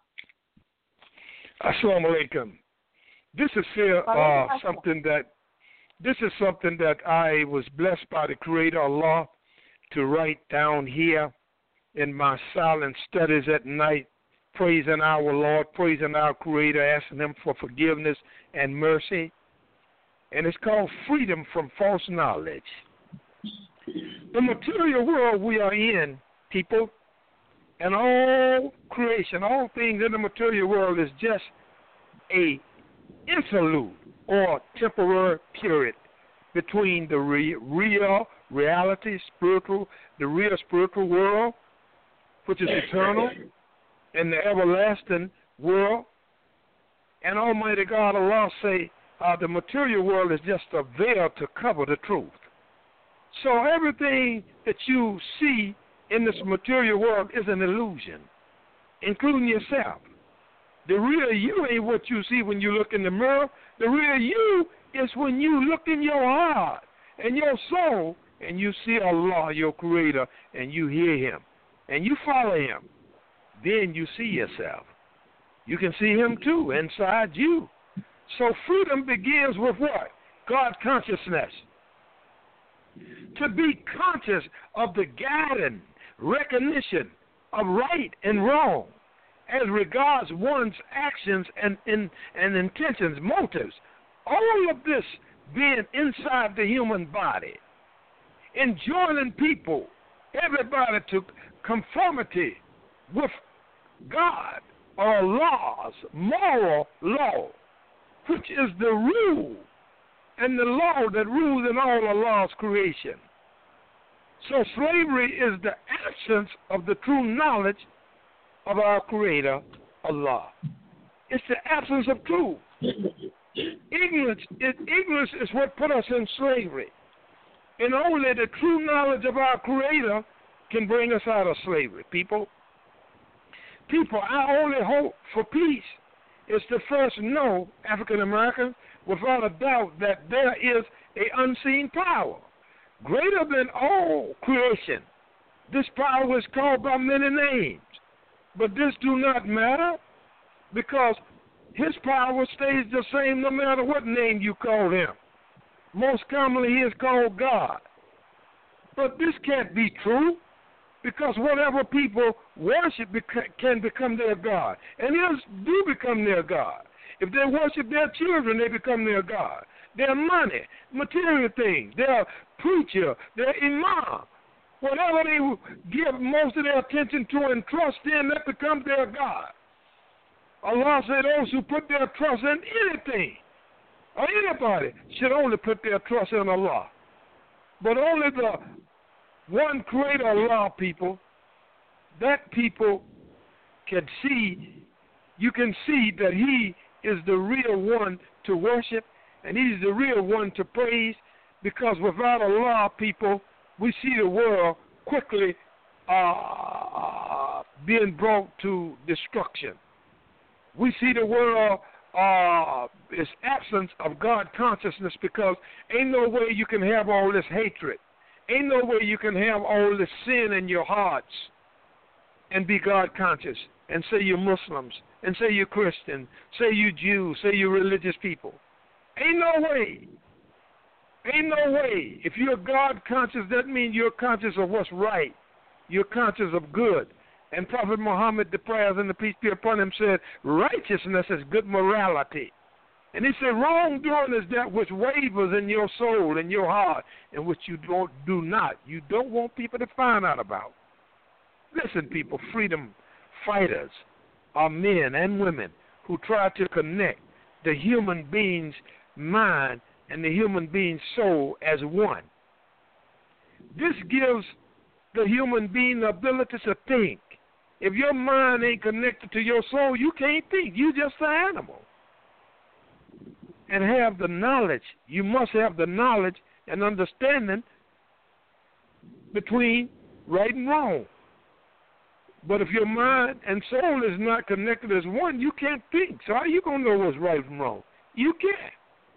Assalamu alaikum. This is uh, something that this is something that I was blessed by the Creator Allah to write down here in my silent studies at night, praising our Lord, praising our Creator, asking Him for forgiveness and mercy. And it's called Freedom from False Knowledge. The material world we are in, people, and all creation, all things in the material world is just a interlude or temporary period between the re- real reality, spiritual, the real spiritual world, which is eternal, and the everlasting world. And Almighty God, Allah say, uh, the material world is just a veil to cover the truth. So everything that you see in this material world is an illusion, including yourself. The real you ain't what you see when you look in the mirror. The real you is when you look in your heart and your soul and you see Allah, your Creator, and you hear Him and you follow Him. Then you see yourself. You can see Him too inside you. So freedom begins with what? God consciousness. To be conscious of the guiding recognition of right and wrong as regards one's actions and, and, and intentions, motives. All of this being inside the human body, enjoining people, everybody to conformity with God or laws, moral law, which is the rule and the law that rules in all Allah's creation. So slavery is the absence of the true knowledge of our Creator, Allah. It's the absence of truth. Ignorance is, ignorance is what put us in slavery. And only the true knowledge of our Creator can bring us out of slavery, people. People, our only hope for peace is to first know, African Americans, without a doubt, that there is an unseen power greater than all creation. This power is called by many names, but this do not matter because His power stays the same no matter what name you call Him. Most commonly, He is called God. But this can't be true because whatever people worship beca- can become their God, and His do become their God. If they worship their children, they become their God. Their money, material things, their preacher, their imam, whatever they give most of their attention to and trust in, that becomes their God. Allah said those who put their trust in anything or anybody should only put their trust in Allah. But only the one Creator, Allah, people, that people can see, you can see that He is the real one to worship, and He's the real one to praise, because without Allah, people, we see the world quickly uh, being brought to destruction. We see the world uh, is absence of God consciousness because ain't no way you can have all this hatred. Ain't no way you can have all this sin in your hearts and be God conscious and say you're Muslims and say you're Christian, say you Jews, say you're religious people. Ain't no way. Ain't no way. If you're God conscious, that means you're conscious of what's right. You're conscious of good. And Prophet Muhammad, the prayers and the peace be upon him, said righteousness is good morality. And he said, wrongdoing is that which wavers in your soul and your heart, and which you don't do not. You don't want people to find out about. Listen, people, freedom fighters are men and women who try to connect the human being's mind and the human being's soul as one. This gives the human being the ability to think. If your mind ain't connected to your soul, you can't think. You're just an animal. And have the knowledge. You must have the knowledge and understanding between right and wrong. But if your mind and soul is not connected as one, you can't think. So how are you going to know what's right and wrong? You can't.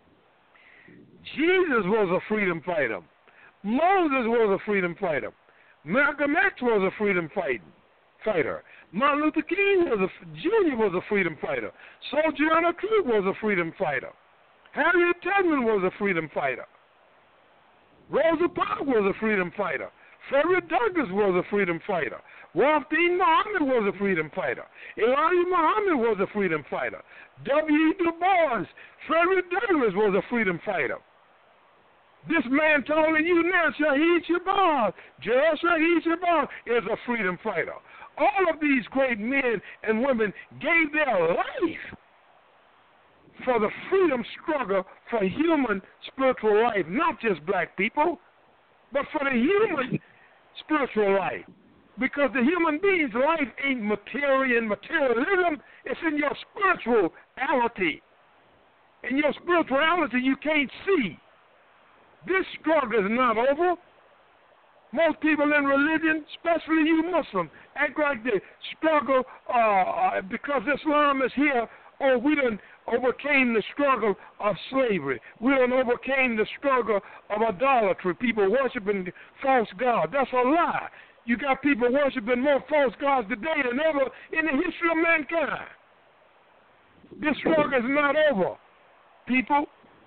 Jesus was a freedom fighter. Moses was a freedom fighter. Malcolm X was a freedom fight, fighter. Martin Luther King was a, Junior was a freedom fighter. Sojourner Truth was a freedom fighter. Harriet Tubman was a freedom fighter. Rosa Parks was a freedom fighter. Frederick Douglass was a freedom fighter. Ralph Dean Muhammad was a freedom fighter. Elijah Muhammad was a freedom fighter. W E Du Bois, Frederick Douglass was a freedom fighter. This man telling you now, Shahid Shabazz, Gerald Shahid Shabazz is a freedom fighter. All of these great men and women gave their life for the freedom struggle for human spiritual life, not just black people, but for the human spiritual life. Because the human being's life ain't material and materialism, it's in your spirituality. In your spirituality you can't see. This struggle is not over. Most people in religion, especially you Muslims, act like they struggle uh, because Islam is here. Oh, we done overcame the struggle of slavery. We done overcame the struggle of idolatry, people worshiping false gods. That's a lie. You got people worshiping more false gods today than ever in the history of mankind. This struggle is not over, people.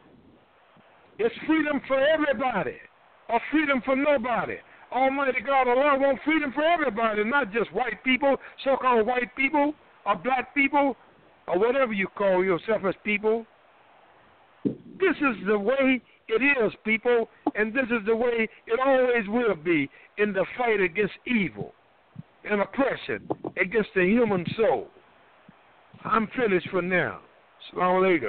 It's freedom for everybody, or freedom for nobody. Almighty God, Allah wants freedom for everybody, not just white people, so-called white people, or black people, or whatever you call yourself as people. This is the way it is, people, and this is the way it always will be in the fight against evil and oppression against the human soul. I'm finished for now. Assalamu alaikum.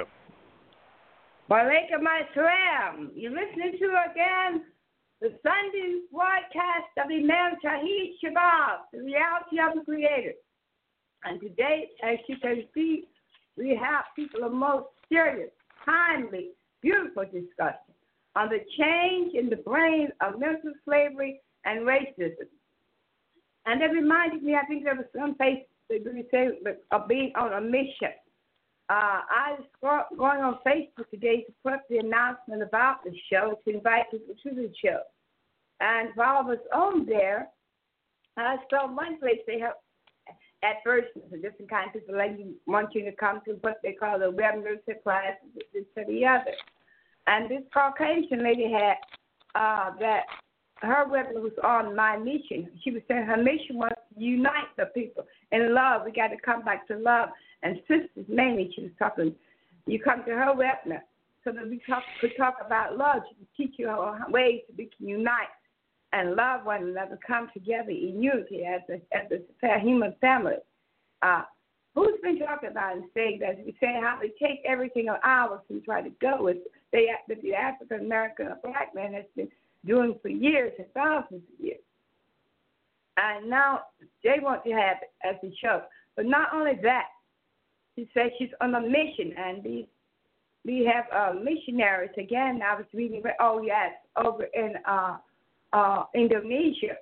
Walaikum assalam. You're listening to again the Sunday broadcast of Imam Shahid Shabazz, the reality of the Creator. And today, as you can see, we have people of most serious, timely, beautiful discussion on the change in the brain of mental slavery and racism. And it reminded me, I think there was some place that we say of being on a mission. Uh, I was going on Facebook today to put the announcement about the show, to invite people to the show. And while I was on there, I saw one place they have at first for different kinds of people like you want you to come to what they call the web nurture class, this to the other. And this Caucasian lady had uh, that her weapon was on my mission. She was saying her mission was to unite the people in love. We got to come back to love. And sisters mainly, she was talking, you come to her weapon so that we talk, could talk about love. She could teach you ways that we can unite and love one another, come together in unity as a, as a human family. Uh, who's been talking about and saying that? We say how they take everything of ours and try to go with they, that the African American or black man has been doing for years and thousands of years. And now they want to have it as a show. But not only that, she said she's on a mission, and these we have uh, missionaries. Again, I was reading, oh, yes, over in uh, uh, Indonesia.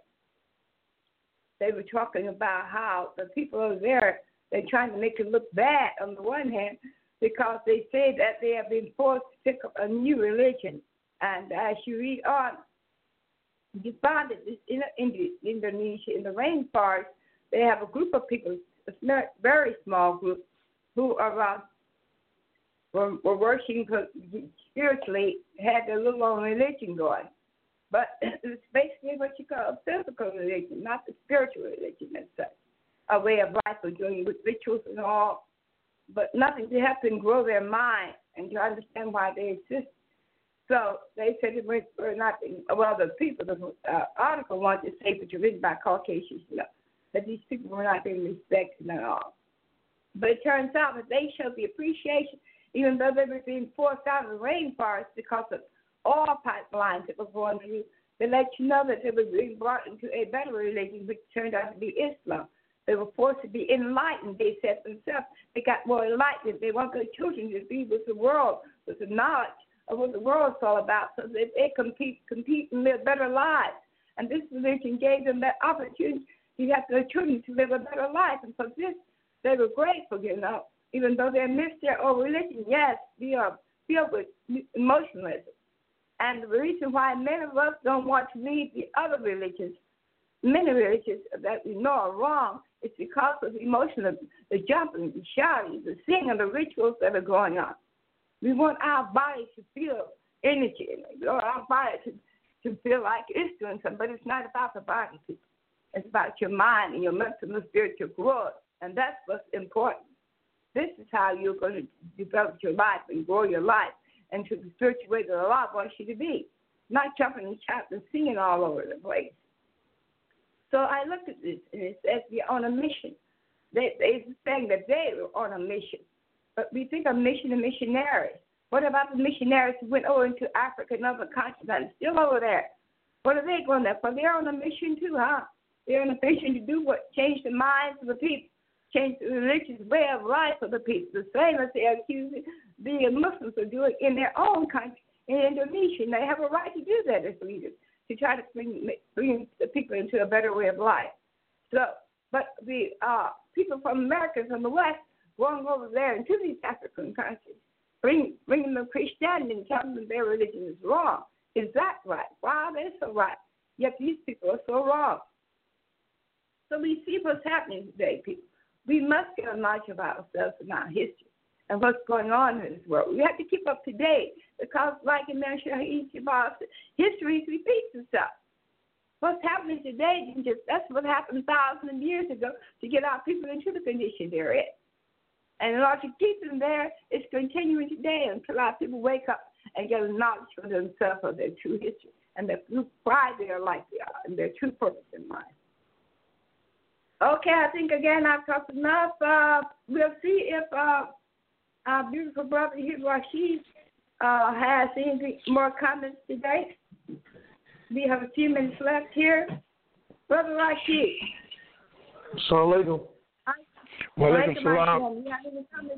They were talking about how the people over there, they're trying to make it look bad on the one hand because they say that they have been forced to pick up a new religion. And as you read on, you find that in, in the Indonesia, in the rainforest, they have a group of people, a very small group, who are uh, were, were worshiping spiritually, had their little own religion going. But it's basically what you call a physical religion, not the spiritual religion as such. A way of life of doing with rituals and all, but nothing to help them grow their mind and to understand why they exist. So they said that we're not, well, the people, the uh, article wanted to say, but written by Caucasians, you know, that these people were not being respected at all. But it turns out that they showed the appreciation, even though they were being forced out of the rainforest because of oil pipelines that were going through. They let you know that they were being brought into a better religion, which turned out to be Islam. They were forced to be enlightened, they said themselves. They got more enlightened. They want their children to be with the world, with the knowledge of what the world's all about, so that they compete, compete and live better lives. And this religion gave them that opportunity to have their children to live a better life. And for this, they were grateful, you know, even though they missed their own religion. Yes, we are filled with emotionalism. And the reason why many of us don't want to leave the other religions, many religions that we know are wrong, is because of the emotionalism, the jumping, the shouting, the singing, the rituals that are going on. We want our body to feel energy, or our body to, to feel like it's doing something, but it's not about the body, people. It's about your mind and your mental and spiritual growth, and that's what's important. This is how you're going to develop your life and grow your life into the spiritual way that Allah wants you to be, not jumping and shouting and singing all over the place. So I looked at this, and it says we're on a mission. They, they're saying that they were on a mission. But we think of mission and missionaries. What about the missionaries who went over into Africa and other continents, still over there? What are they going there for? They're on a mission too, huh? They're on a mission to do what? Change the minds of the people, change the religious way of life of the people, the same as they are accusing the Muslims of doing in their own country, in Indonesia. And they have a right to do that as leaders, to try to bring, bring the people into a better way of life. So, but the uh, people from America, from the West, going over there into these African countries, bring, bringing them Christianity and telling them their religion is wrong. Is that right? Wow, they're so right. Yet these people are so wrong. So we see what's happening today, people. We must get a knowledge of ourselves and our history and what's going on in this world. We have to keep up to date because, like in Shahid Jabbar said, history repeats itself. What's happening today, just that's what happened thousands of years ago to get our people into the condition they're in. And in order to keep them there, it's continuing today until our people wake up and get a knowledge for themselves of their true history and their true pride they are like they are and their true purpose in life. Okay, I think, again, I've talked enough. Uh, we'll see if uh, our beautiful brother here, Rashid, uh, has any more comments today. We have a few minutes left here. Brother Rashid. Assalamu alaikum. Wa alaikum salam. You have any comments?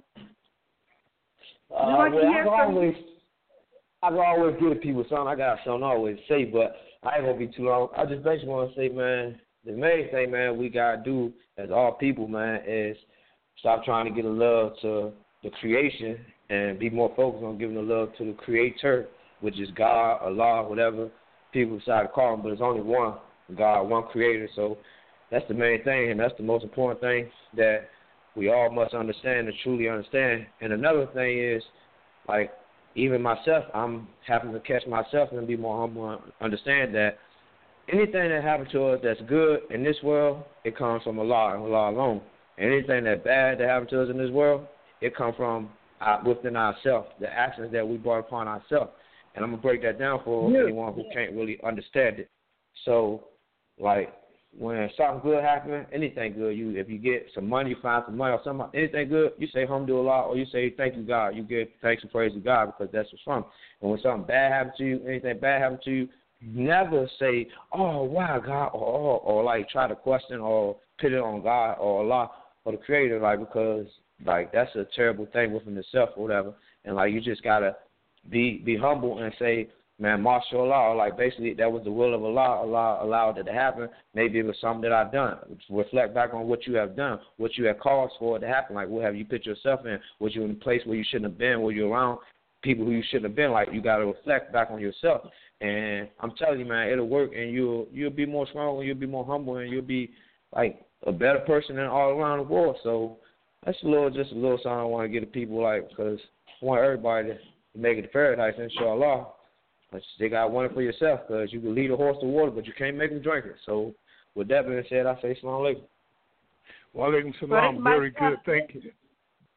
Uh, well, I can always, I can always give the people something. I got something I always say, but I ain't going to be too long. I just basically want to say, man, the main thing, man, we got to do as all people, man, is stop trying to give the love to the creation and be more focused on giving the love to the creator, which is God, Allah, whatever people decide to call him, but it's only one God, one creator. So that's the main thing, and that's the most important thing that we all must understand and truly understand. And another thing is, like, even myself, I'm having to catch myself and be more humble and understand that anything that happens to us that's good in this world, it comes from Allah and Allah alone. And anything that's bad that happens to us in this world, it comes from uh, within ourselves, the actions that we brought upon ourselves. And I'm going to break that down for yeah. anyone who can't really understand it. So, like, when something good happens, anything good, you if you get some money, you find some money or something, anything good, you say alhamdulillah, or you say thank you, God. You give thanks and praise to God because that's what's from. And when something bad happens to you, anything bad happens to you, never say, oh, wow, God, or, or, or like try to question or put it on God or Allah or the Creator, like, because, like, that's a terrible thing within itself or whatever. And, like, you just got to be be humble and say, man, mashallah, like, basically that was the will of Allah. Allah allowed it to happen. Maybe it was something that I've done. Reflect back on what you have done, what you have caused for it to happen. Like, what have you put yourself in? Was you in a place where you shouldn't have been? Were you around people who you shouldn't have been? Like, you got to reflect back on yourself. And I'm telling you, man, it'll work, and you'll you'll be more strong, and you'll be more humble, and you'll be like a better person than all around the world. So that's a little, just a little something I want to get to people, like, because I want everybody to make it to paradise, inshallah. But you got one for yourself, because you can lead a horse to water, but you can't make him drink it. So with that being said, I say assalamu alaikum. Wa alaikum salam. Very good. Thank you.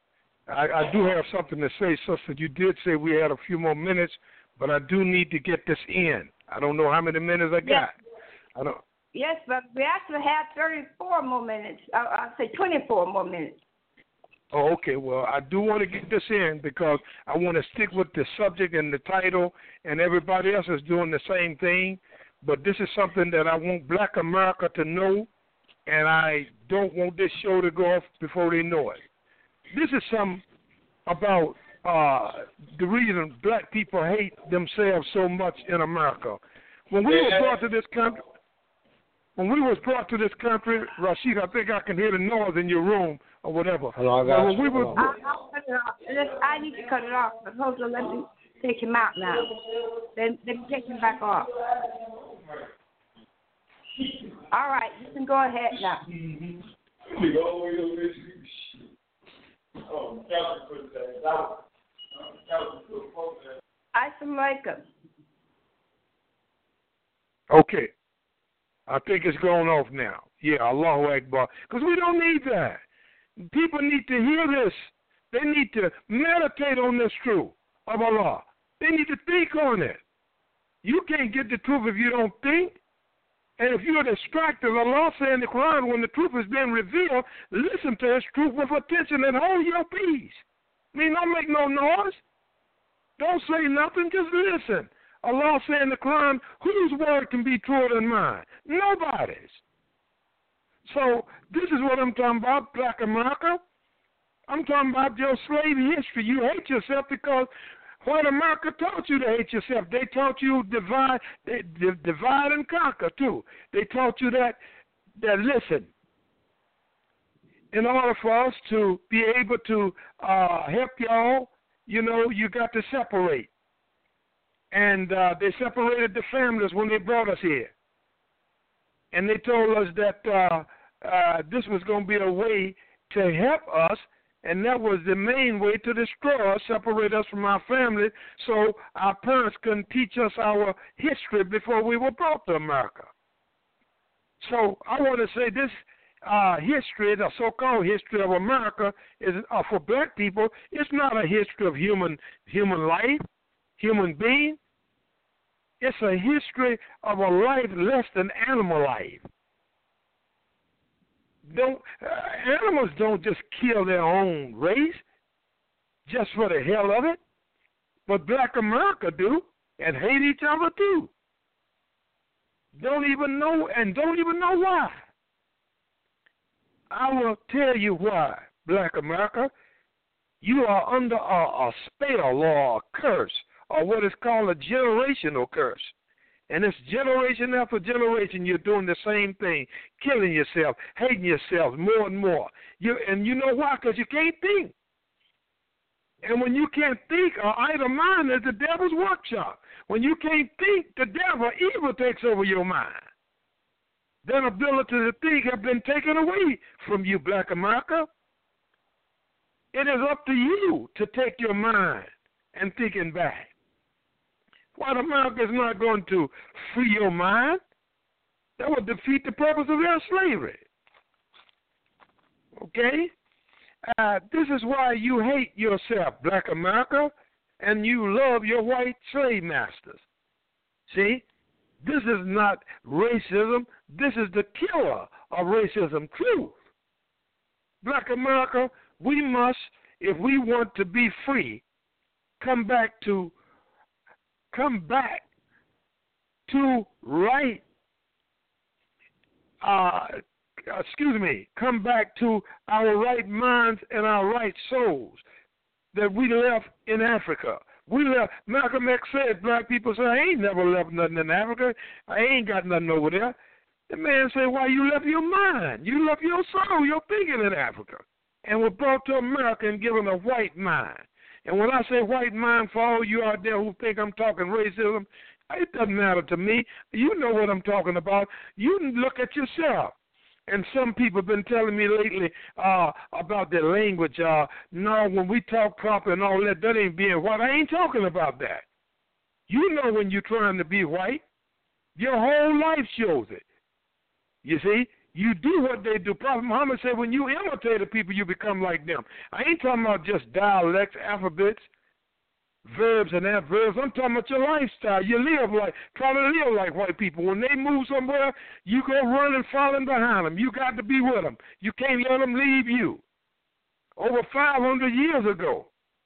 I, I do have something to say, sister. You did say we had a few more minutes, but I do need to get this in. I don't know how many minutes I got. Yes. I don't. Yes, but we actually have thirty-four more minutes. I, I'll say twenty-four more minutes. Oh, okay. Well, I do want to get this in because I want to stick with the subject and the title, and everybody else is doing the same thing. But this is something that I want Black America to know, and I don't want this show to go off before they know it. This is some about uh, the reason black people hate themselves so much in America. When we were brought to this country, when we was brought to this country, Rashid, I think I can hear the noise in your room or whatever. Hello, I got when you. we were, I, I'll cut it off. Let's, I need to cut it off, but hold on, let me take him out now. Then, then take him back off. All right, you can go ahead now. Assalamualaikum. Okay. I think it's going off now. Yeah, Allahu Akbar. Because we don't need that. People need to hear this. They need to meditate on this truth of Allah. They need to think on it. You can't get the truth if you don't think. And if you're distracted, Allah said in the Quran, when the truth is being revealed, listen to His truth with attention and hold your peace. I mean, don't make no noise. Don't say nothing, just listen. Allah said in the Quran, whose word can be truer than mine? Nobody's. So this is what I'm talking about, Black America. I'm talking about your slave history. You hate yourself because white America taught you to hate yourself. They taught you divide, they, divide and conquer too. They taught you that, that listen, in order for us to be able to uh, help y'all, you know, you got to separate. And uh, they separated the families when they brought us here. And they told us that uh, uh, this was going to be a way to help us, and that was the main way to destroy us, separate us from our family, so our parents couldn't teach us our history before we were brought to America. So I want to say this uh, history, the so-called history of America, is uh, for black people. It's not a history of human human life, human being. It's a history of a life less than animal life. Don't uh, animals don't just kill their own race just for the hell of it, but Black America do and hate each other too. Don't even know and don't even know why. I will tell you why, Black America. You are under a, a spell or a curse, or what is called a generational curse. And it's generation after generation, you're doing the same thing, killing yourself, hating yourself more and more. You, and you know why? Because you can't think. And when you can't think, an idle mind is the devil's workshop. When you can't think, the devil, evil takes over your mind. That ability to think has been taken away from you, Black America. It is up to you to take your mind and thinking back. White America is not going to free your mind. That would defeat the purpose of their slavery. Okay? Uh, this is why you hate yourself, Black America, and you love your white slave masters. See? This is not racism. This is the killer of racism, truth. Black America, we must, if we want to be free, come back to come back to right, uh, excuse me, come back to our right minds and our right souls that we left in Africa. We left, Malcolm X said, black people say, I ain't never left nothing in Africa. I ain't got nothing over there. The man said, why you left your mind? You left your soul, your thinking in Africa. And were brought to America and given a white mind. And when I say white mind, for all you out there who think I'm talking racism, it doesn't matter to me. You know what I'm talking about. You look at yourself. And some people have been telling me lately uh, about their language. Uh, no, when we talk proper and all that, that ain't being white. I ain't talking about that. You know when you're trying to be white. Your whole life shows it. You see? You do what they do. Prophet Muhammad said, when you imitate the people, you become like them. I ain't talking about just dialects, alphabets, verbs and adverbs. I'm talking about your lifestyle. You live like, try to live like white people. When they move somewhere, you go running, following behind them. You got to be with them. You can't let them leave you. Over five hundred years ago,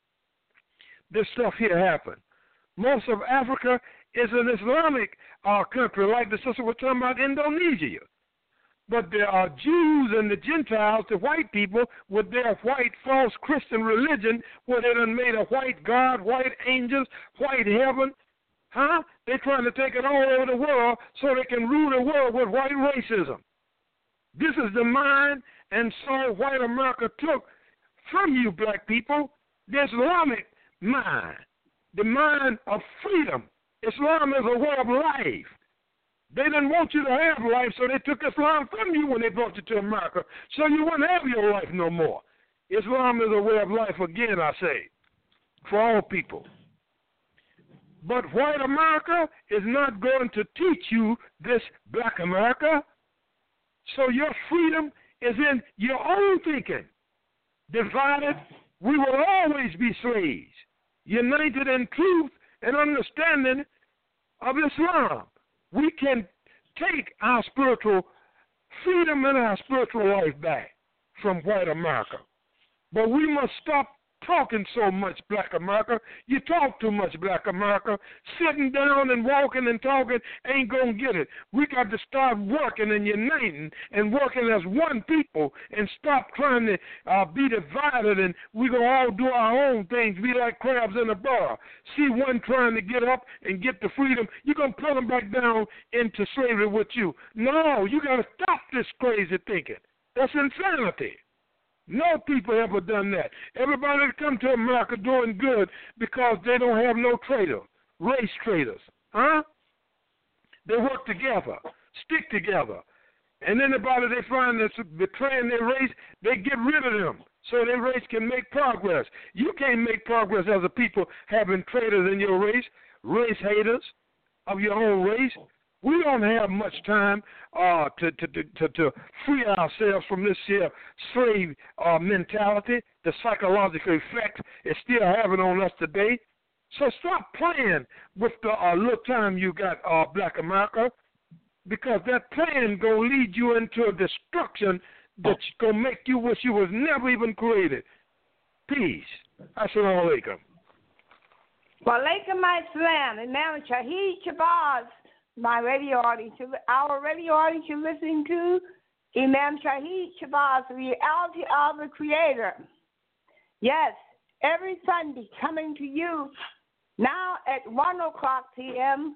this stuff here happened. Most of Africa is an Islamic uh, country, like the sister was talking about Indonesia. But there are Jews and the Gentiles, the white people, with their white false Christian religion, where they done made a white God, white angels, white heaven. Huh? They're trying to take it all over the world so they can rule the world with white racism. This is the mind and soul white America took from you, black people. The Islamic mind, the mind of freedom. Islam is a way of life. They didn't want you to have life, so they took Islam from you when they brought you to America, so you wouldn't have your life no more. Islam is a way of life, again, I say, for all people. But white America is not going to teach you this black America, so your freedom is in your own thinking. Divided, we will always be slaves. United in truth and understanding of Islam, we can take our spiritual freedom and our spiritual life back from white America. But we must stop talking so much, black America. You talk too much, black America. Sitting down and walking and talking ain't going to get it. We got to start working and uniting and working as one people and stop trying to uh, be divided, and we're going to all do our own things, be like crabs in a bar. See one trying to get up and get the freedom, you're going to pull them back down into slavery with you. No, you got to stop this crazy thinking. That's insanity. No people ever done that. Everybody that come to America doing good because they don't have no traitor, race traitors. Huh? They work together, stick together. And anybody they find that's betraying their race, they get rid of them so their race can make progress. You can't make progress as a people having traitors in your race, race haters of your own race. We don't have much time uh, to, to, to, to free ourselves from this here slave uh, mentality. The psychological effect is still having on us today. So stop playing with the uh, little time you got, uh, black America, because that plan going to lead you into a destruction that's going to make you wish you was never even created. Peace. Assalamu alaikum. Wa alaikum assalam. Imam Shahid Shabazz. My radio audience, our radio audience you're listening to, Imam Shahid Shabazz, the reality of the Creator. Yes, every Sunday coming to you now at one o'clock p.m.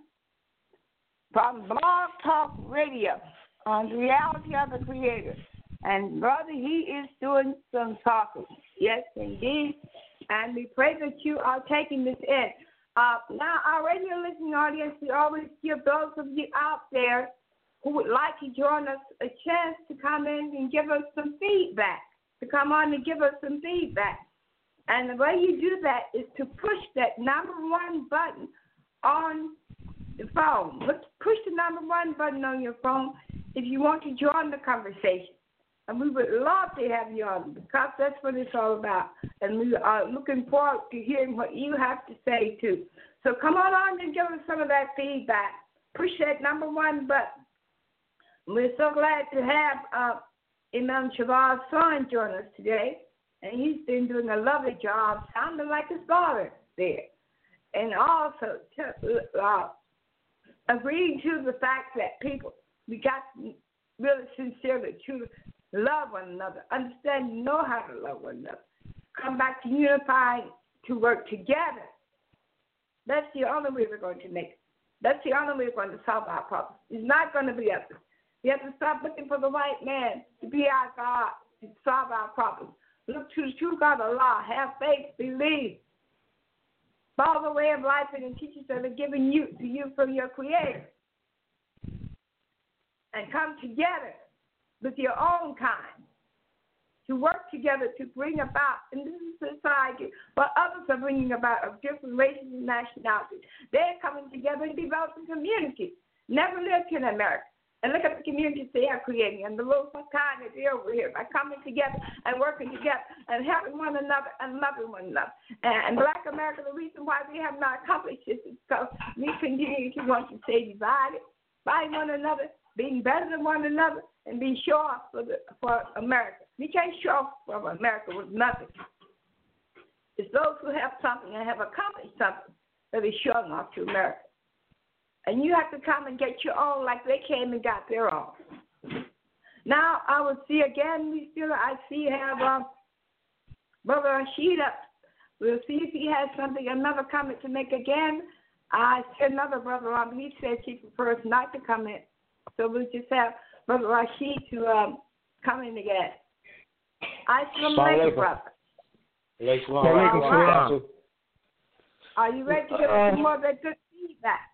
from Blog Talk Radio on the reality of the Creator. And brother, he is doing some talking. Yes, indeed. And we pray that you are taking this in. Uh, now, our radio listening audience, we always give those of you out there who would like to join us a chance to come in and give us some feedback, to come on and give us some feedback. And the way you do that is to push that number one button on the phone. Push the number one button on your phone if you want to join the conversation. And we would love to have you on because that's what it's all about. And we are looking forward to hearing what you have to say, too. So come on on and give us some of that feedback. Push that number one button. We're so glad to have uh, Imam Shabazz's son join us today. And he's been doing a lovely job, sounding like his father there. And also uh, agreeing to the fact that people, we got to really sincerely, truly, love one another, understand, know how to love one another. Come back to unify, to work together. That's the only way we're going to make it. That's the only way we're going to solve our problems. It's not going to be up. We have to stop looking for the white man to be our God, to solve our problems. Look to the true God, Allah. Have faith, believe. Follow the way of life and the teachings that are given you to you from your Creator. And come together with your own kind, to work together to bring about in this society what others are bringing about of different races and nationalities. They're coming together and developing communities. Never lived in America. And look at the communities they are creating and the little kindness here over here by coming together and working together and helping one another and loving one another. And, and Black America, the reason why we have not accomplished this is because we continue to want to stay divided, fighting one another, being better than one another, and being show off for, the, for America. We can't show off for America with nothing. It's those who have something and have accomplished something that is showing off to America. And you have to come and get your own like they came and got their own. Now, I will see again, we still, I see have um, Brother Rashid up. We'll see if he has something, another comment to make again. I see another brother on. He says he prefers not to come in. So we'll just have Brother Rashid to um, come in again. Assalamu alaikum, brother. Right. Are you ready to get uh, some more of that good feedback?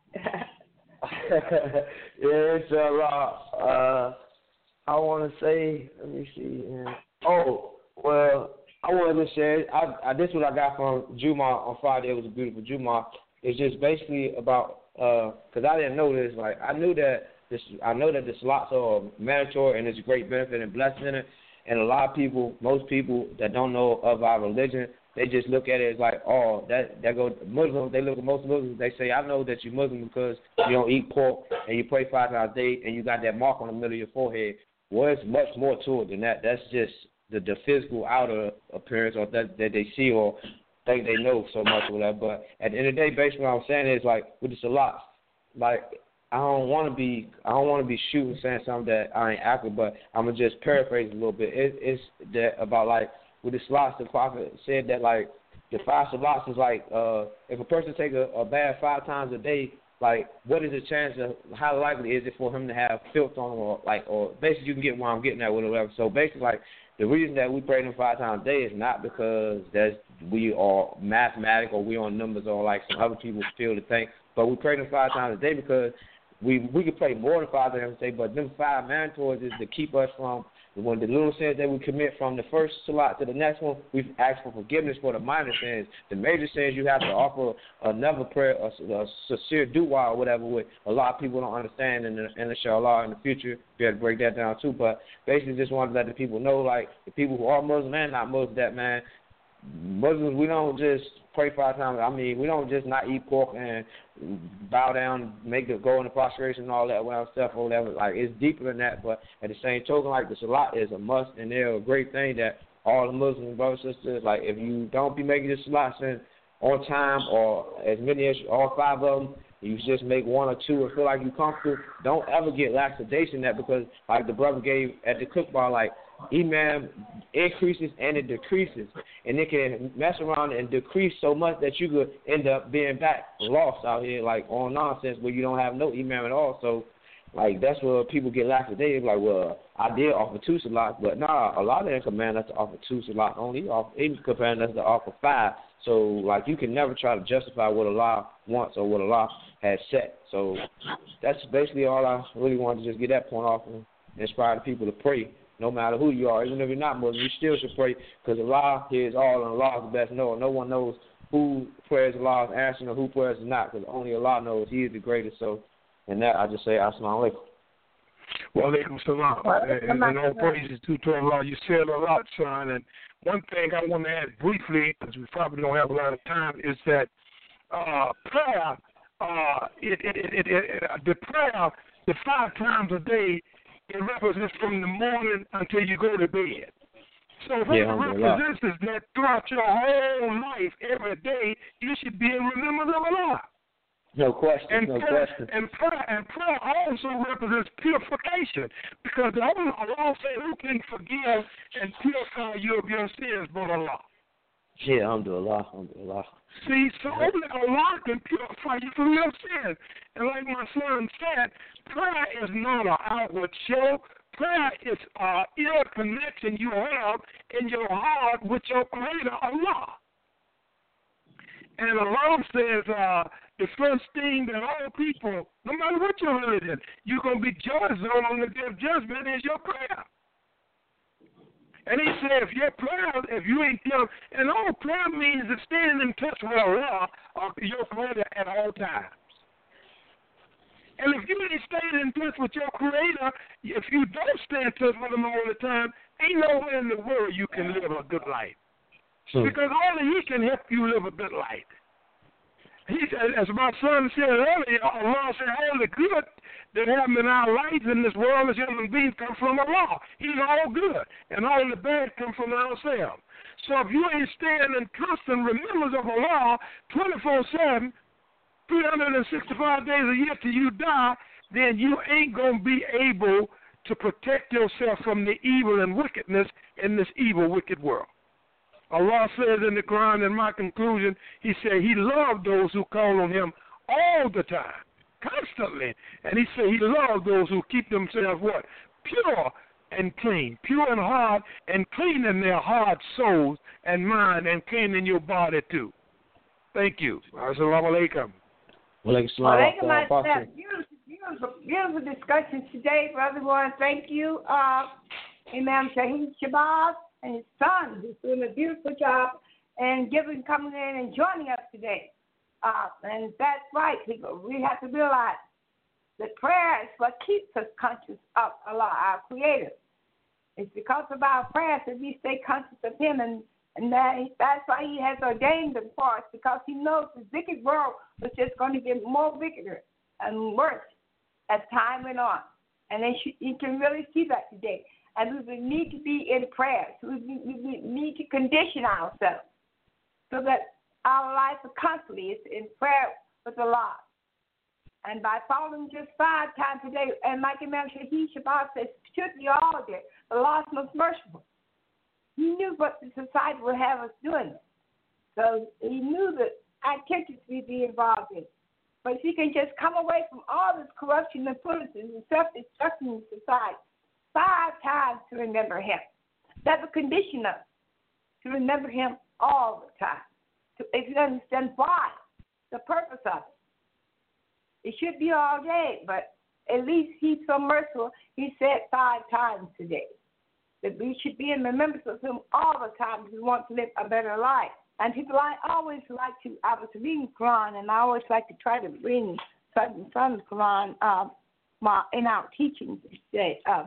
Yeah, it's a lot. Uh, I want to say, let me see. Oh, well, I wanted to share. I, I this is what I got from Juma on Friday. It was a beautiful Juma. It's just basically about because uh, I didn't know this. Like I knew that this. I know that the slots are mandatory and there's a great benefit and blessing in it. And a lot of people, most people that don't know of our religion, they just look at it as like, oh, that that go Muslims. They look at most Muslims. They say, I know that you're Muslim because you don't eat pork and you pray five times a day and you got that mark on the middle of your forehead. Well, it's much more to it than that. That's just the, the physical outer appearance or that that they see or think they know so much or whatever. But at the end of the day, basically what I'm saying is like with the salat, like I don't want to be I don't want to be shooting saying something that I ain't accurate, but I'm gonna just paraphrase a little bit. It, it's that about like. With the slots, the Prophet said that, like, the five slots is like, uh, if a person take a, a bath five times a day, like, what is the chance of, how likely is it for him to have filth on him, or, like, or basically you can get where I'm getting at with or whatever. So basically, like, the reason that we pray them five times a day is not because that's, we are mathematic or we on numbers or like some other people feel to think, but we pray them five times a day because we we could pray more than five times a day, but them five mandatories is to keep us from when the little sins that we commit from the first salat to the next one, we've asked for forgiveness for the minor sins. The major sins, you have to offer another prayer, a, a sincere dua or whatever, which a lot of people don't understand, and, and inshallah in the future, we have to break that down too. But basically just wanted to let the people know, like, the people who are Muslim and not Muslim, that, man, Muslims, we don't just pray five times. I mean, we don't just not eat pork and bow down, make it go into prostration and all that well stuff or whatever. Like, it's deeper than that. But at the same token, like, the salat is a must, and they're a great thing that all the Muslim brothers and sisters, like, if you don't be making the salat on time or as many as all five of them, you just make one or two and feel like you're comfortable, don't ever get laxation that because, like the brother gave at the cook bar, like, Imam increases and it decreases, and it can mess around and decrease so much that you could end up being back lost out here, like on nonsense where you don't have no Imam at all. So, like, that's where people get lax today. Like, well, I did offer two salats, but nah, a lot of them command us to offer two salats only. Even command us to offer five. So, like, you can never try to justify what Allah wants or what Allah has set. So, that's basically all I really wanted to just get that point off and inspire the people to pray. No matter who you are, even if you're not Muslim, you still should pray because Allah hears all and Allah is the best knower. No one knows who prayers Allah is answering or who prayers is not because only Allah knows. He is the greatest. So, in that, I just say, Assalamu alaikum. Wa alaikum salam. And, and all praises to, to Allah. You said a lot, son. And one thing I want to add briefly, because we probably don't have a lot of time, is that uh, prayer, uh, it, it, it, it, it, the prayer, the five times a day, it represents from the morning until you go to bed. So what yeah, it represents is that throughout your whole life, every day, you should be in remembrance of Allah. No question, and no prayer, question. And prayer, and prayer also represents purification because the only Allah said who can forgive and purify you of your sins but Allah. Yeah, alhamdulillah, alhamdulillah. See, so only Allah can purify you from your sins. And like my son said, prayer is not an outward show. Prayer is an inner connection you have in your heart with your Creator, Allah. And Allah says uh, the first thing that all people, no matter what your religion, you're going to be judged on on the day of judgment is your prayer. And he said, if your prayer, if you ain't, you know, and all prayer means is staying in touch with Allah or your Creator at all times. And if you ain't staying in touch with your Creator, if you don't stay in touch with Him all the time, ain't nowhere in the world you can live a good life. Hmm. Because only He can help you live a good life. He, as my son said earlier, Allah said all the good that happen in our lives in this world as human beings come from Allah. He's all good, and all the bad come from ourselves. So if you ain't staying in constant remembrance of Allah twenty-four seven, three hundred sixty-five days a year till you die, then you ain't going to be able to protect yourself from the evil and wickedness in this evil, wicked world. Allah says in the Quran, in my conclusion, He said He loved those who call on Him all the time, constantly. And He said He loved those who keep themselves what? Pure and clean, pure and hard, and clean in their hard souls and mind, and clean in your body too. Thank you. Assalamu alaikum. Walaikum assalam. Beautiful, beautiful, beautiful discussion today, Brother Warren. Thank you, uh, Imam Shahid Shabazz and his son, who's doing a beautiful job and giving, coming in and joining us today. Uh, and that's right, people. We have to realize that prayer is what keeps us conscious of Allah, our Creator. It's because of our prayers that we stay conscious of Him, and, and that, that's why He has ordained them for us, because He knows the wicked world was just going to get more wickeder and worse as time went on. And then you can really see that today. And we need to be in prayer. So we, we need to condition ourselves so that our life constantly is in prayer with Allah. And by following just five times a day, and like Imam Shahid Shabazz says, should be all day, Allah is most merciful. He knew what the society would have us doing. So He knew the activities we'd be involved in. But if you can just come away from all this corruption and foolishness and self-destruction in society, five times to remember Him. That will condition us to remember Him all the time. To, if you understand why, the purpose of it. It should be all day, but at least He's so merciful, He said five times today that we should be in remembrance of Him all the time if we want to live a better life. And people, I always like to, I was reading Quran, and I always like to try to bring something from the Quran uh, my, in our teachings today. Uh,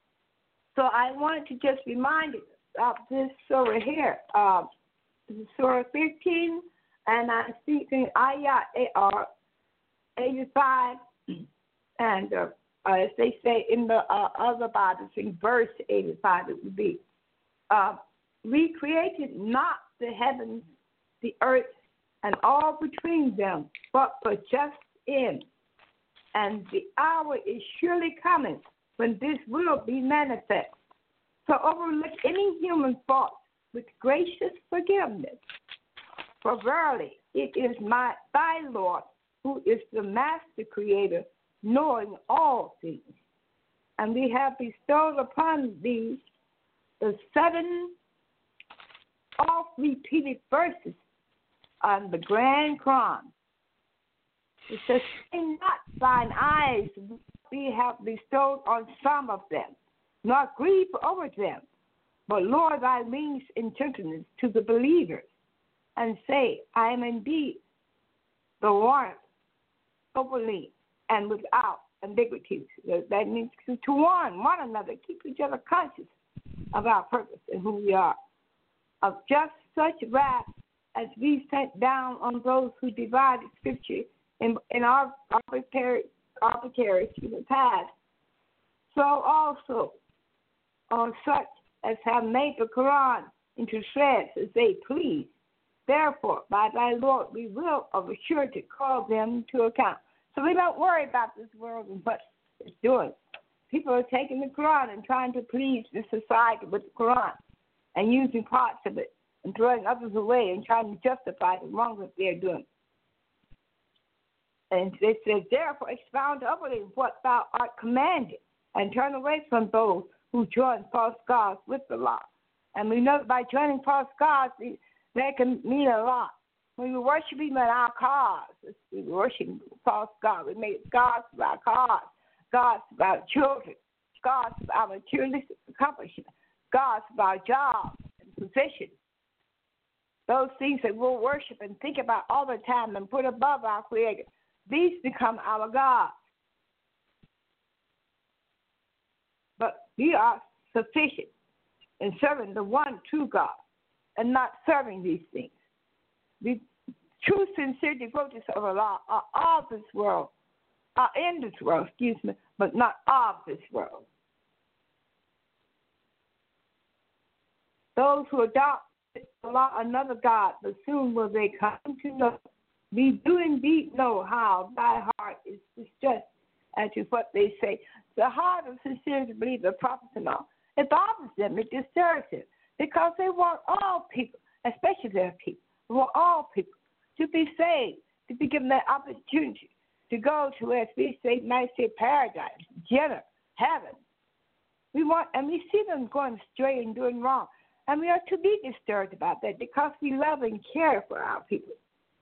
so I wanted to just remind you of this surah here, uh, Surah fifteen, and I'm speaking Ayah eighty-five, and uh, uh, as they say in the uh, other Bibles, in verse eighty-five, it would be, uh, we created not the heavens, the earth, and all between them, but for just in. And the hour is surely coming when this will be manifest. So overlook any human fault with gracious forgiveness. For verily, it is my thy Lord who is the master creator, knowing all things. And we have bestowed upon thee the seven oft-repeated verses on the Grand Quran. It says, "Say not thine eyes, we have bestowed on some of them, nor grieve over them, but lower thy wings in gentleness to the believers, and say, I am indeed the warrant openly and without ambiguities." That means to warn one another, keep each other conscious of our purpose and who we are. Of just such wrath as we sent down on those who divided Scripture in, in our arbitrary, arbitrary to the past, so also on such as have made the Quran into shreds as they please. Therefore, by thy Lord, we will of a surety call them to account. So we don't worry about this world and what it's doing. People are taking the Quran and trying to please the society with the Quran and using parts of it and throwing others away and trying to justify the wrong that they're doing. And it says, therefore, expound upwardly what thou art commanded, and turn away from those who join false gods with the law. And we know that by joining false gods, that can mean a lot. When we worship even our cause, we worship false gods. We make gods of our cause, gods of our children, gods of our materialistic accomplishments, gods of our jobs and positions. Those things that we'll worship and think about all the time and put above our Creator, these become our gods. we are sufficient in serving the one true God and not serving these things. The true, sincere devotees of Allah are of this world, are in this world, excuse me, but not of this world. Those who adopt Allah another God, but soon will they come to know, we do indeed know how thy heart is distressed as to what they say. The heart of sincere to believe the prophets and all, it bothers them, it disturbs them, because they want all people, especially their people, they want all people to be saved, to be given that opportunity to go to, as we say, might say, paradise, Jannah, heaven. We want, and we see them going astray and doing wrong. And we are to be disturbed about that because we love and care for our people.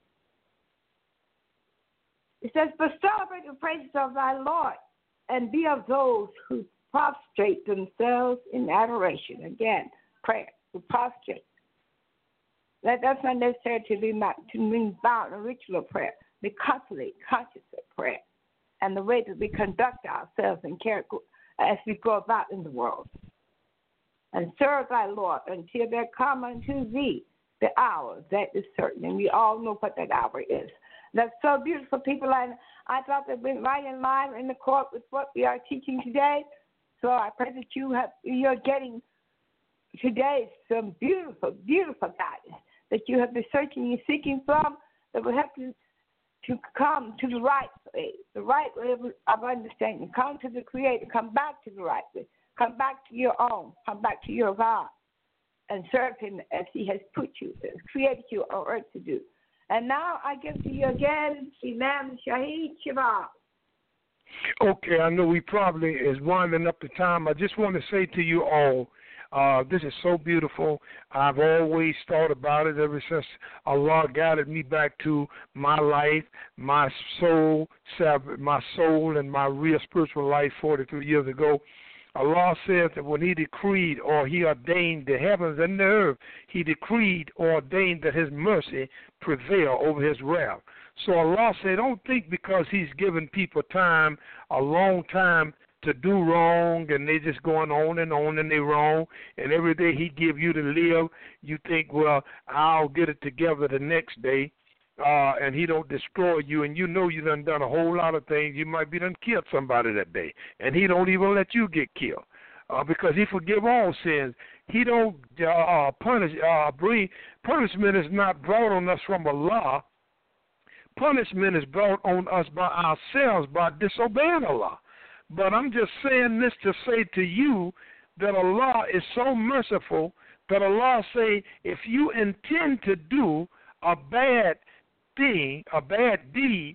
It says, but celebrate the praises of thy Lord and be of those who prostrate themselves in adoration. Again, prayer, to prostrate. That, that's not necessary to be, to mean bound in ritual prayer. Be constantly conscious of prayer and the way that we conduct ourselves and care as we go about in the world. And serve thy Lord until there come unto thee the hour that is certain. And we all know what that hour is. That's so beautiful, people. And I thought that went right in line in the court with what we are teaching today. So I pray that you have, you're getting today some beautiful, beautiful guidance that you have been searching and seeking from that will help you to come to the right way, the right way of, of understanding. Come to the Creator. Come back to the right way. Come back to your own. Come back to your God and serve Him as He has put you, has created you on earth to do. And now I give to you again, Imam Shahid Shabazz. Okay, I know we probably is winding up the time. I just want to say to you all, uh, this is so beautiful. I've always thought about it ever since Allah guided me back to my life, my soul, my soul, and my real spiritual life forty-three years ago. Allah says that when He decreed or He ordained the heavens and the earth, He decreed or ordained that His mercy prevail over His wrath. So Allah said, don't think because He's given people time, a long time, to do wrong, and they just going on and on and they wrong, and every day He give you to live, you think, well, I'll get it together the next day. Uh, and He don't destroy you, and you know you done done a whole lot of things. You might be done killed somebody that day, and He don't even let you get killed uh, because He forgive all sins. He don't uh, punish. Uh, bring punishment is not brought on us from Allah. Punishment is brought on us by ourselves by disobeying Allah. But I'm just saying this to say to you that Allah is so merciful that Allah say if you intend to do a bad thing, a bad deed,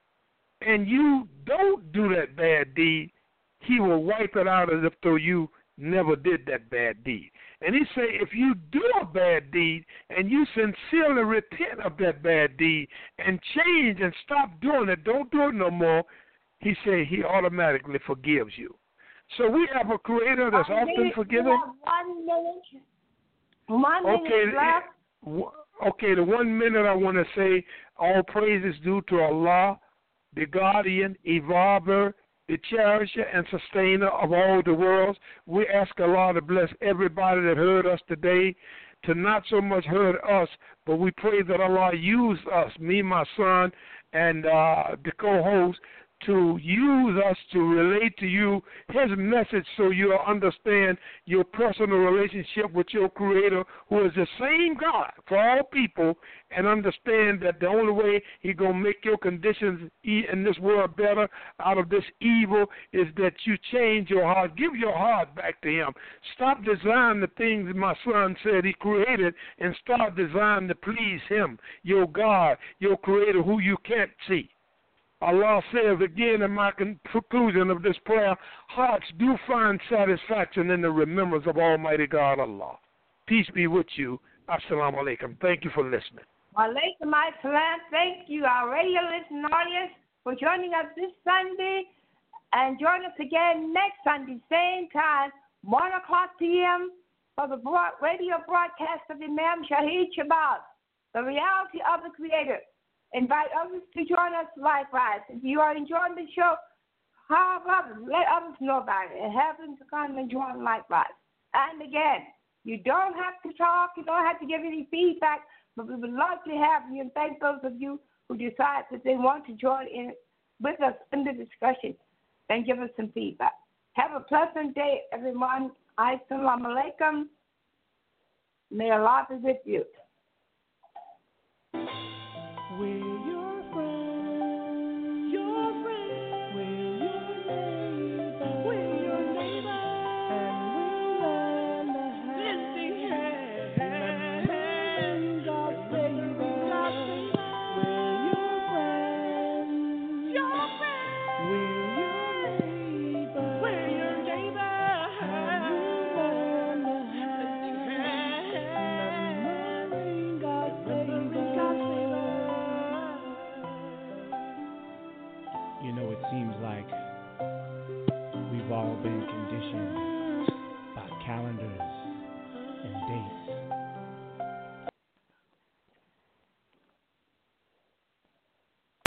and you don't do that bad deed, He will wipe it out as if though you never did that bad deed. And He say, if you do a bad deed and you sincerely repent of that bad deed and change and stop doing it, don't do it no more, He say He automatically forgives you. So we have a Creator that's one often minute, forgiving. One minute. One minute okay, left. Okay, the one minute I want to say, all praise is due to Allah, the guardian, evolver, the cherisher, and sustainer of all the worlds. We ask Allah to bless everybody that heard us today, to not so much heard us, but we pray that Allah use us, me, my son, and uh, the co-host, to use us to relate to you His message so you'll understand your personal relationship with your Creator, who is the same God for all people, and understand that the only way He's going to make your conditions in this world better out of this evil is that you change your heart. Give your heart back to Him. Stop designing the things my son said He created and start designing to please Him, your God, your Creator, who you can't see. Allah says again in my conclusion of this prayer, hearts do find satisfaction in the remembrance of Almighty God Allah. Peace be with you. Assalamu alaikum. Thank you for listening. Walaikum assalam. Thank you, our radio listening audience, for joining us this Sunday. And join us again next Sunday, same time, one o'clock p.m. for the broad radio broadcast of Imam Shahid Shabazz, the reality of the Creator. Invite others to join us likewise. If you are enjoying the show, Call others. Let others know about it. And have them to come and join likewise. And again, you don't have to talk. You don't have to give any feedback. But we would love to have you and thank those of you who decide that they want to join in with us in the discussion and give us some feedback. Have a pleasant day, everyone. Assalamu alaikum. May Allah be with you. We're your friend, your friend. We're your neighbor, we're your neighbor, and we'll lend a hand. Lending God's favor. We're your friend, your friend. We're your neighbor, we're your neighbor, and we'll lend a hand. Lending God's favor. You know, it seems like we've all been conditioned by calendars